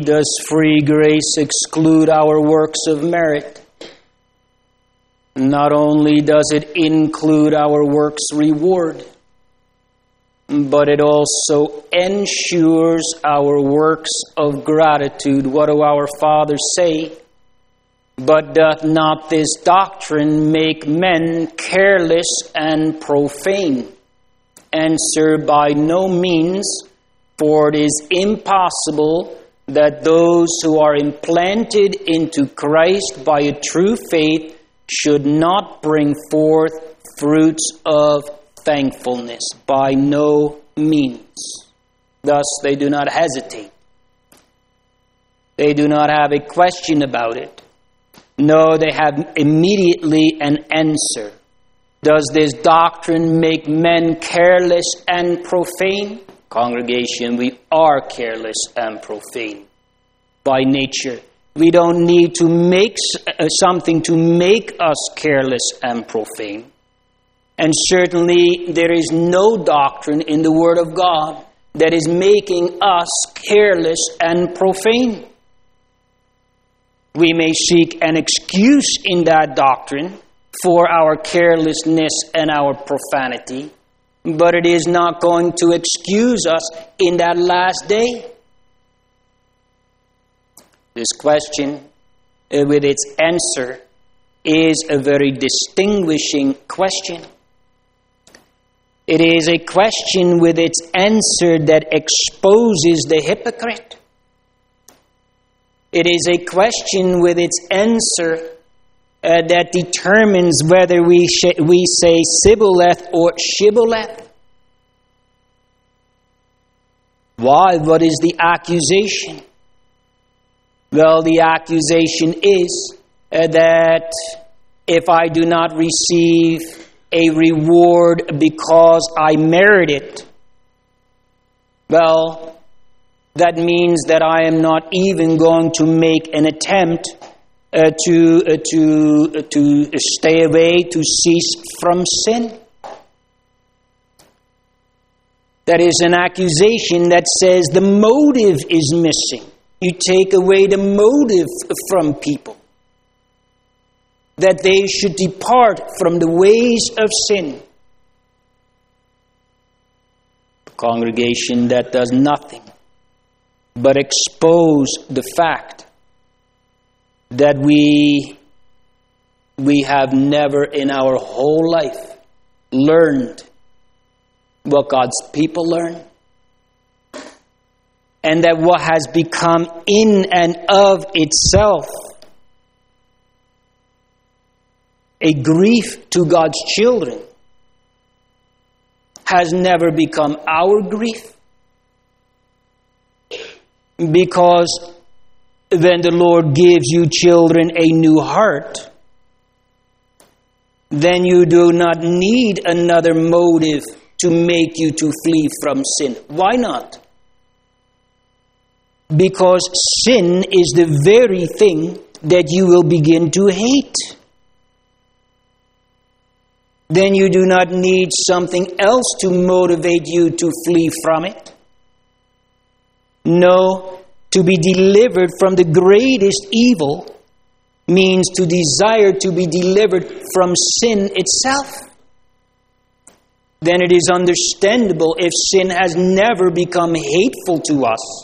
Does free grace exclude our works of merit? Not only does it include our works' reward, but it also ensures our works of gratitude. What do our fathers say? But doth not this doctrine make men careless and profane? Answer: by no means, for it is impossible that those who are implanted into Christ by a true faith should not bring forth fruits of thankfulness. By no means. Thus, they do not hesitate. They do not have a question about it. No, they have immediately an answer. Does this doctrine make men careless and profane? Congregation, we are careless and profane by nature. We don't need to make something to make us careless and profane. And certainly there is no doctrine in the Word of God that is making us careless and profane. We may seek an excuse in that doctrine for our carelessness and our profanity, but it is not going to excuse us in that last day. This question, uh, with its answer, is a very distinguishing question. It is a question with its answer that exposes the hypocrite. It is a question with its answer uh, that determines whether we sh- we say Sibboleth or Shibboleth. Why? What is the accusation? Well, the accusation is uh, that if I do not receive a reward because I merit it, well, that means that I am not even going to make an attempt uh, to uh, to uh, to stay away, to cease from sin. That is an accusation that says the motive is missing. You take away the motive from people, that they should depart from the ways of sin. The congregation that does nothing but expose the fact that we we have never in our whole life learned what God's people learn. And that what has become in and of itself a grief to God's children has never become our grief. Because when the Lord gives you children a new heart, then you do not need another motive to make you to flee from sin. Why not? Because sin is the very thing that you will begin to hate. Then you do not need something else to motivate you to flee from it. No, to be delivered from the greatest evil means to desire to be delivered from sin itself. Then it is understandable if sin has never become hateful to us,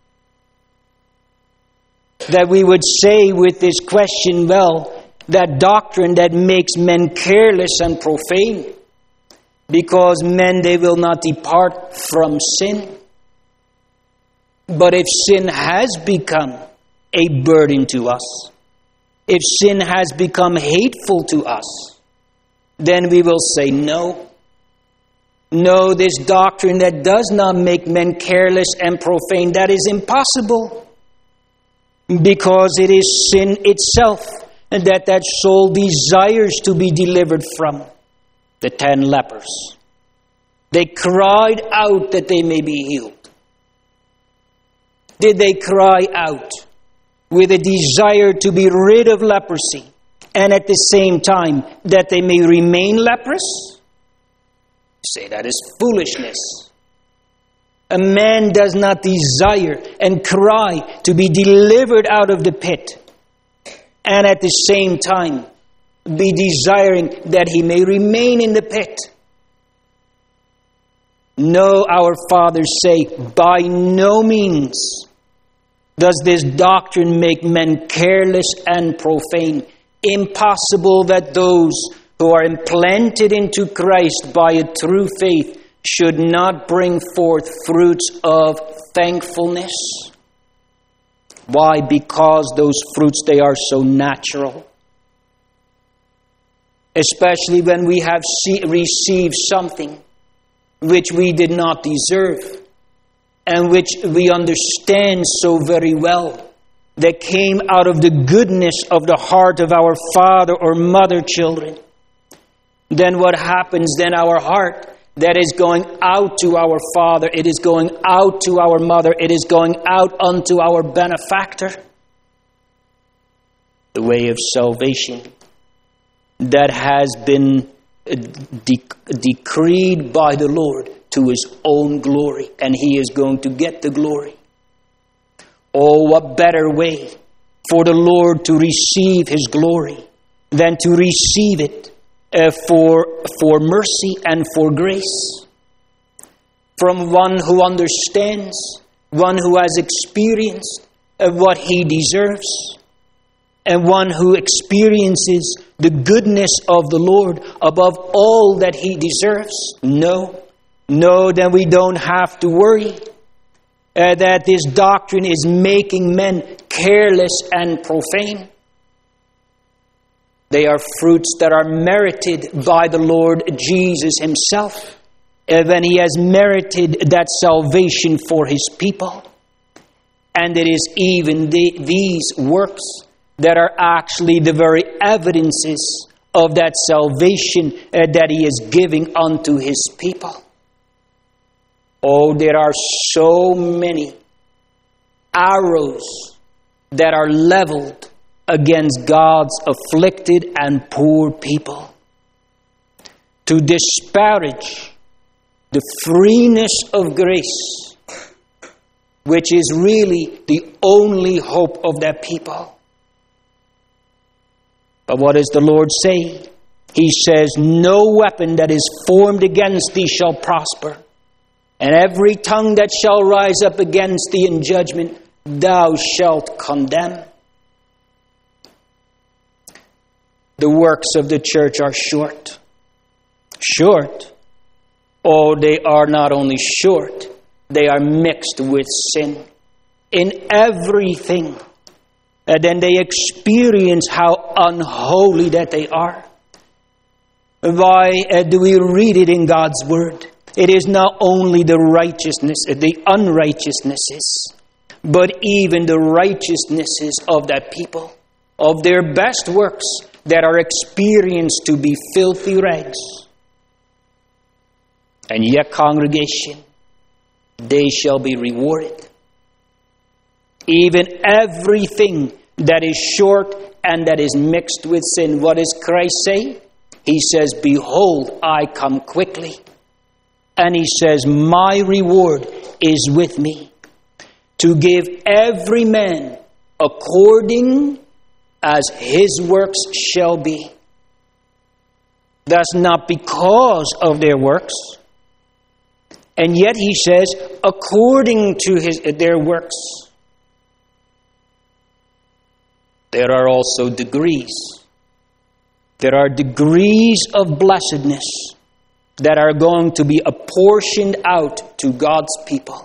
that we would say with this question, well, that doctrine that makes men careless and profane, because men, they will not depart from sin. But if sin has become a burden to us, if sin has become hateful to us, then we will say no. No, this doctrine that does not make men careless and profane, that is impossible. Because it is sin itself that that soul desires to be delivered from. The ten lepers, they cried out that they may be healed. Did they cry out with a desire to be rid of leprosy and at the same time that they may remain leprous? Say that is foolishness. A man does not desire and cry to be delivered out of the pit, and at the same time be desiring that he may remain in the pit. No, our fathers say, by no means does this doctrine make men careless and profane. Impossible that those who are implanted into Christ by a true faith should not bring forth fruits of thankfulness. Why? Because those fruits, they are so natural. Especially when we have see, received something which we did not deserve and which we understand so very well, that came out of the goodness of the heart of our father or mother children. Then what happens? Then our heart that is going out to our father, it is going out to our mother, it is going out unto our benefactor. The way of salvation that has been de- decreed by the Lord to his own glory, and he is going to get the glory. Oh, what better way for the Lord to receive his glory than to receive it uh, for, for mercy and for grace from one who understands, one who has experienced uh, what he deserves, and one who experiences the goodness of the Lord above all that he deserves. No, no, then we don't have to worry uh, that this doctrine is making men careless and profane. They are fruits that are merited by the Lord Jesus himself, uh, when he has merited that salvation for his people. And it is even the, these works that are actually the very evidences of that salvation uh, that he is giving unto his people. Oh, there are so many arrows that are leveled against God's afflicted and poor people to disparage the freeness of grace, which is really the only hope of that people. But what does the Lord say? He says, no weapon that is formed against thee shall prosper, and every tongue that shall rise up against thee in judgment, thou shalt condemn. The works of the church are short. Short. Oh, they are not only short, they are mixed with sin in everything. And then they experience how unholy that they are. Why uh, do we read it in God's Word? It is not only the righteousness, uh, the unrighteousnesses, but even the righteousnesses of that people, of their best works that are experienced to be filthy rags. And yet, congregation, they shall be rewarded. Even everything that is short and that is mixed with sin. What does Christ say? He says, behold, I come quickly. And he says, my reward is with me, to give every man according as his works shall be. That's not because of their works. And yet he says, according to his their works. There are also degrees. There are degrees of blessedness that are going to be apportioned out to God's people.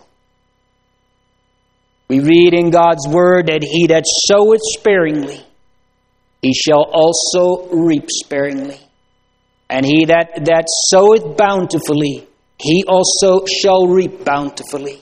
We read in God's Word that he that soweth sparingly, he shall also reap sparingly. And he that, that soweth bountifully, he also shall reap bountifully.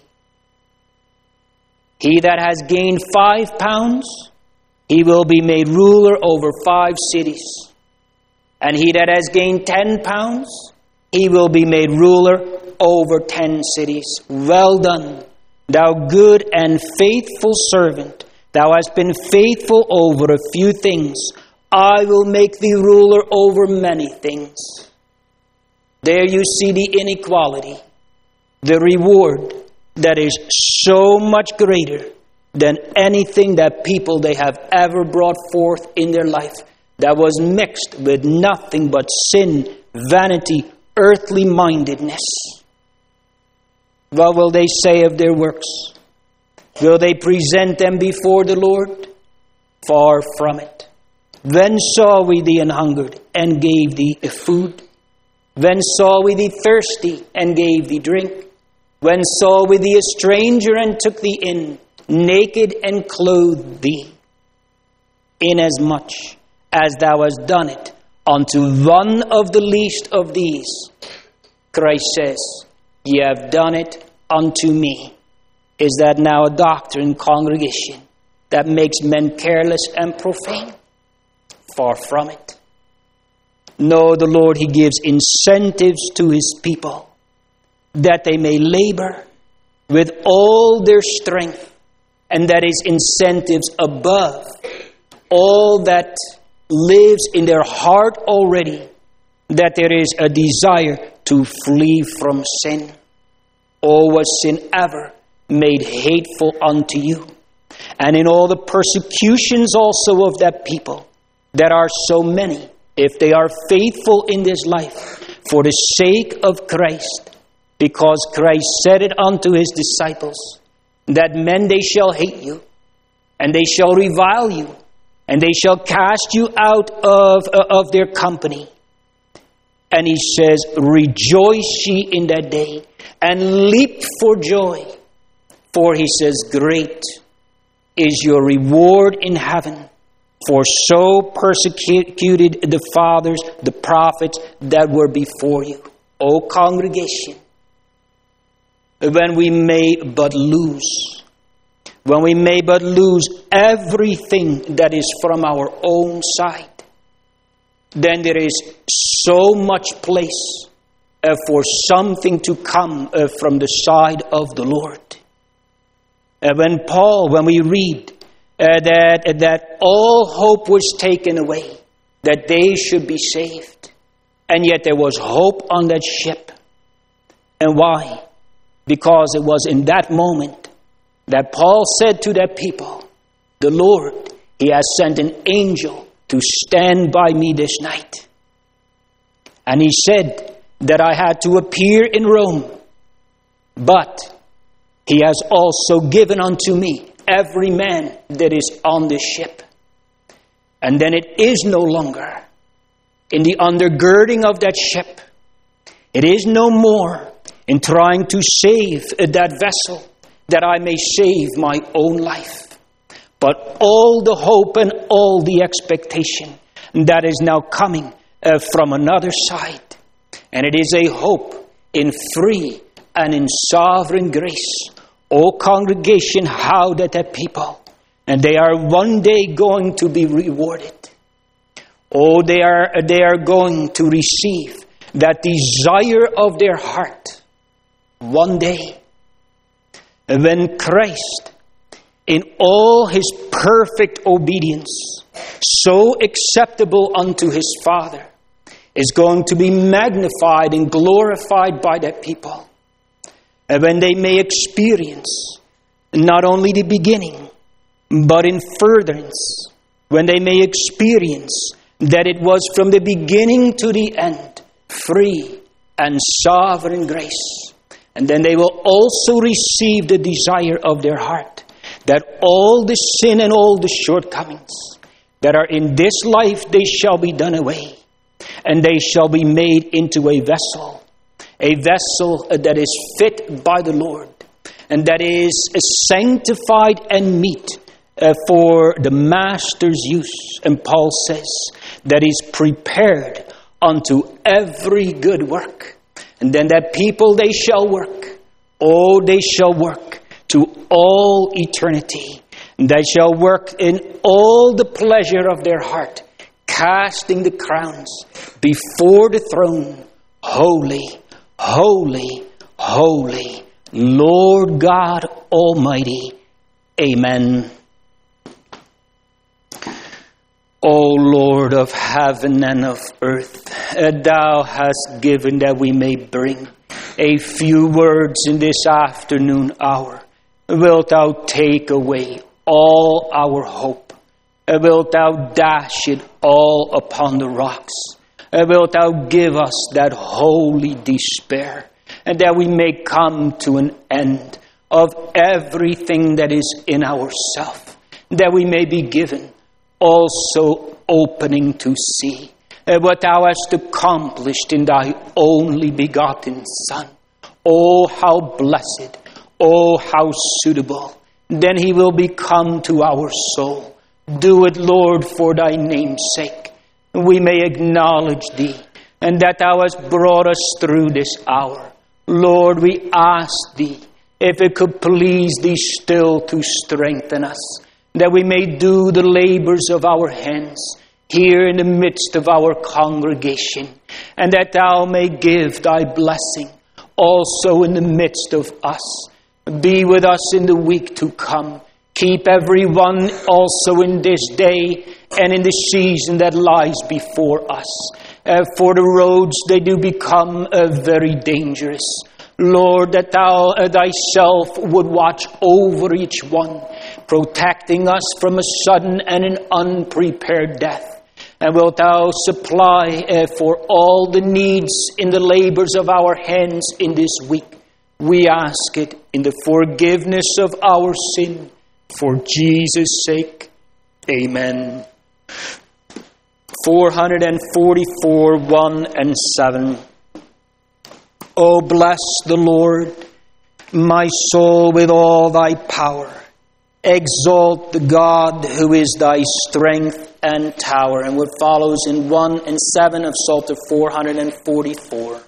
He that has gained five pounds, he will be made ruler over five cities. And he that has gained ten pounds, he will be made ruler over ten cities. Well done, thou good and faithful servant. Thou hast been faithful over a few things. I will make thee ruler over many things. There you see the inequality, the reward that is so much greater than anything that people they have ever brought forth in their life, that was mixed with nothing but sin, vanity, earthly mindedness. What will they say of their works? Will they present them before the Lord? Far from it. When saw we thee an hungered, and gave thee food? When saw we thee thirsty, and gave thee drink? When saw we thee a stranger, and took thee in, naked, and clothed thee? Inasmuch as thou hast done it unto one of the least of these, Christ says, ye have done it unto me. Is that now a doctrine, congregation, that makes men careless and profane? Far from it. No, the Lord, He gives incentives to His people that they may labor with all their strength, and that is incentives above all that lives in their heart already, that there is a desire to flee from sin. Oh, was sin ever made hateful unto you? And in all the persecutions also of that people, that are so many, if they are faithful in this life, for the sake of Christ, because Christ said it unto His disciples, that men they shall hate you, and they shall revile you, and they shall cast you out of, uh, of their company. And He says, rejoice ye in that day, and leap for joy. For He says, great is your reward in heaven. For so persecuted the fathers, the prophets that were before you. O congregation, when we may but lose, when we may but lose everything that is from our own side, then there is so much place uh, for something to come uh, from the side of the Lord. Uh, when Paul, when we read uh, that, uh, that all hope was taken away, that they should be saved, and yet there was hope on that ship. And why? Because it was in that moment that Paul said to that people, the Lord, He has sent an angel to stand by me this night. And he said that I had to appear in Rome, but He has also given unto me every man that is on this ship. And then it is no longer in the undergirding of that ship. It is no more in trying to save that vessel that I may save my own life. But all the hope and all the expectation that is now coming uh, from another side. And it is a hope in free and in sovereign grace. O congregation, how that the people, and they are one day going to be rewarded. Oh, they are, they are going to receive that desire of their heart one day. When Christ, in all His perfect obedience, so acceptable unto His Father, is going to be magnified and glorified by that people. And when they may experience not only the beginning, but in furtherance, when they may experience that it was from the beginning to the end, free and sovereign grace. And then they will also receive the desire of their heart, that all the sin and all the shortcomings that are in this life, they shall be done away. And they shall be made into a vessel, a vessel that is fit by the Lord, and that is sanctified and meet uh, for the Master's use. And Paul says that is prepared unto every good work. And then that people, they shall work. Oh, they shall work to all eternity. And they shall work in all the pleasure of their heart, casting the crowns before the throne. Holy, holy, holy, Lord God Almighty. Amen. O Lord of heaven and of earth, Thou hast given that we may bring a few words in this afternoon hour, wilt thou take away all our hope? Wilt thou dash it all upon the rocks? Wilt thou give us that holy despair, and that we may come to an end of everything that is in ourself, that we may be given also opening to see what thou hast accomplished in thy only begotten Son. Oh, how blessed, oh, how suitable. Then he will become to our soul. Do it, Lord, for thy name's sake. We may acknowledge thee, and that thou hast brought us through this hour. Lord, we ask thee, if it could please thee still to strengthen us, that we may do the labors of our hands here in the midst of our congregation, and that thou may give thy blessing also in the midst of us. Be with us in the week to come. Keep everyone also in this day and in the season that lies before us. Uh, for the roads, they do become uh, very dangerous. Lord, that thou uh, thyself would watch over each one, protecting us from a sudden and an unprepared death. And wilt thou supply uh, for all the needs in the labors of our hands in this week? We ask it in the forgiveness of our sin. For Jesus' sake, amen. four forty-four, one and seven. Oh, bless the Lord, my soul, with all thy power. Exalt the God who is thy strength and tower. And what follows in one and seven of Psalter four forty-four.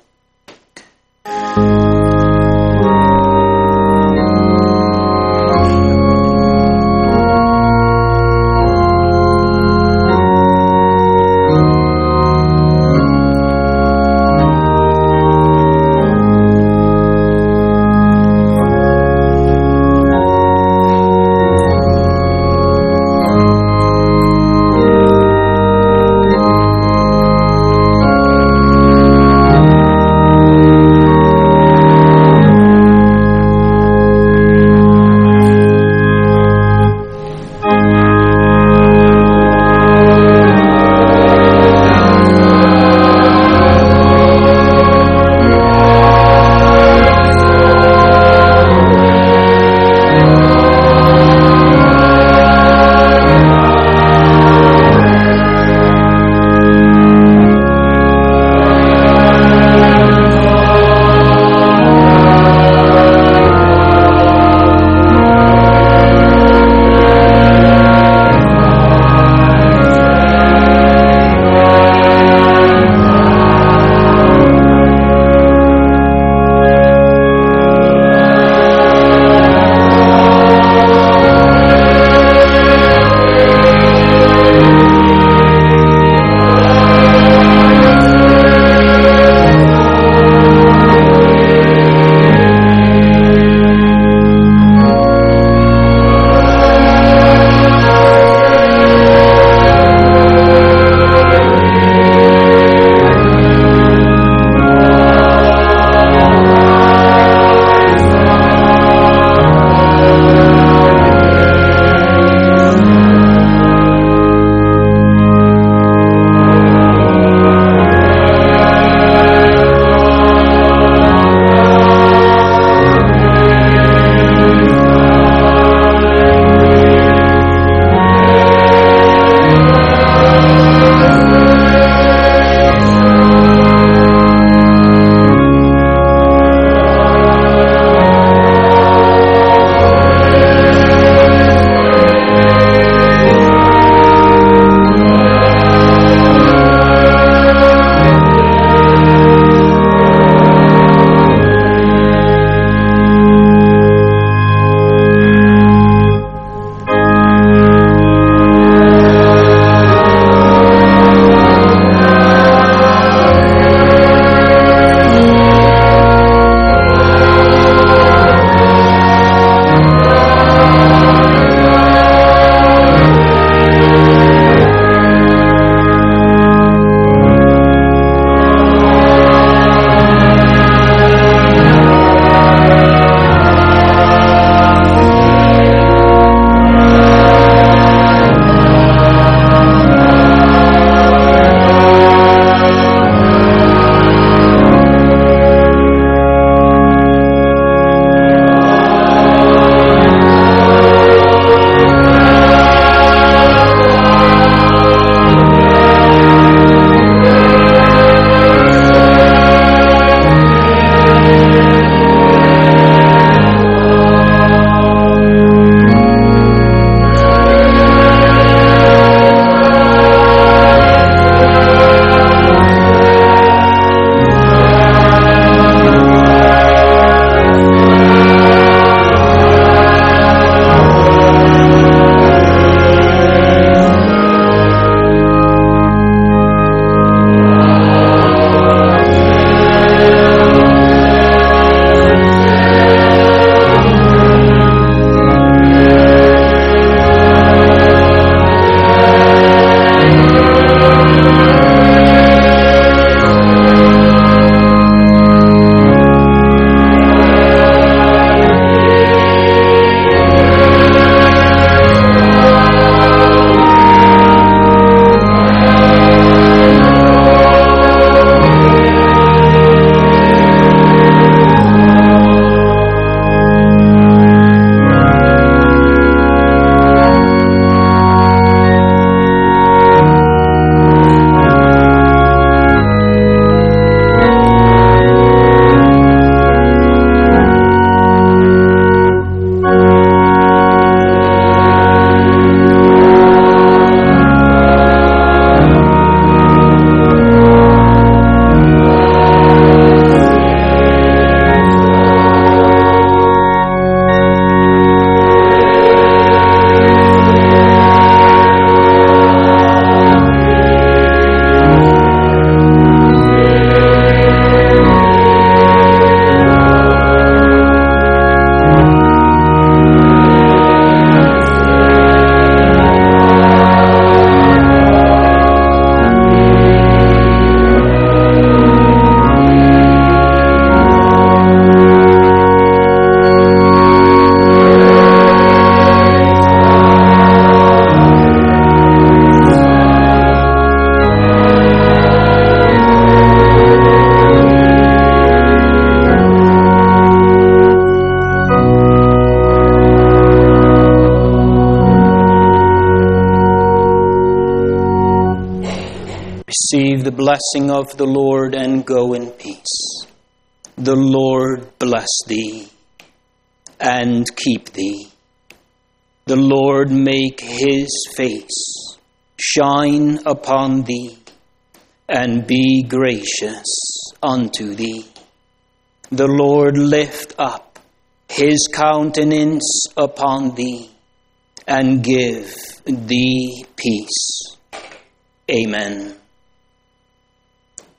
Receive the blessing of the Lord and go in peace. The Lord bless thee and keep thee. The Lord make his face shine upon thee and be gracious unto thee. The Lord lift up his countenance upon thee and give thee peace. Amen.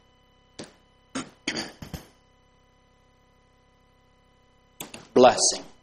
Blessing.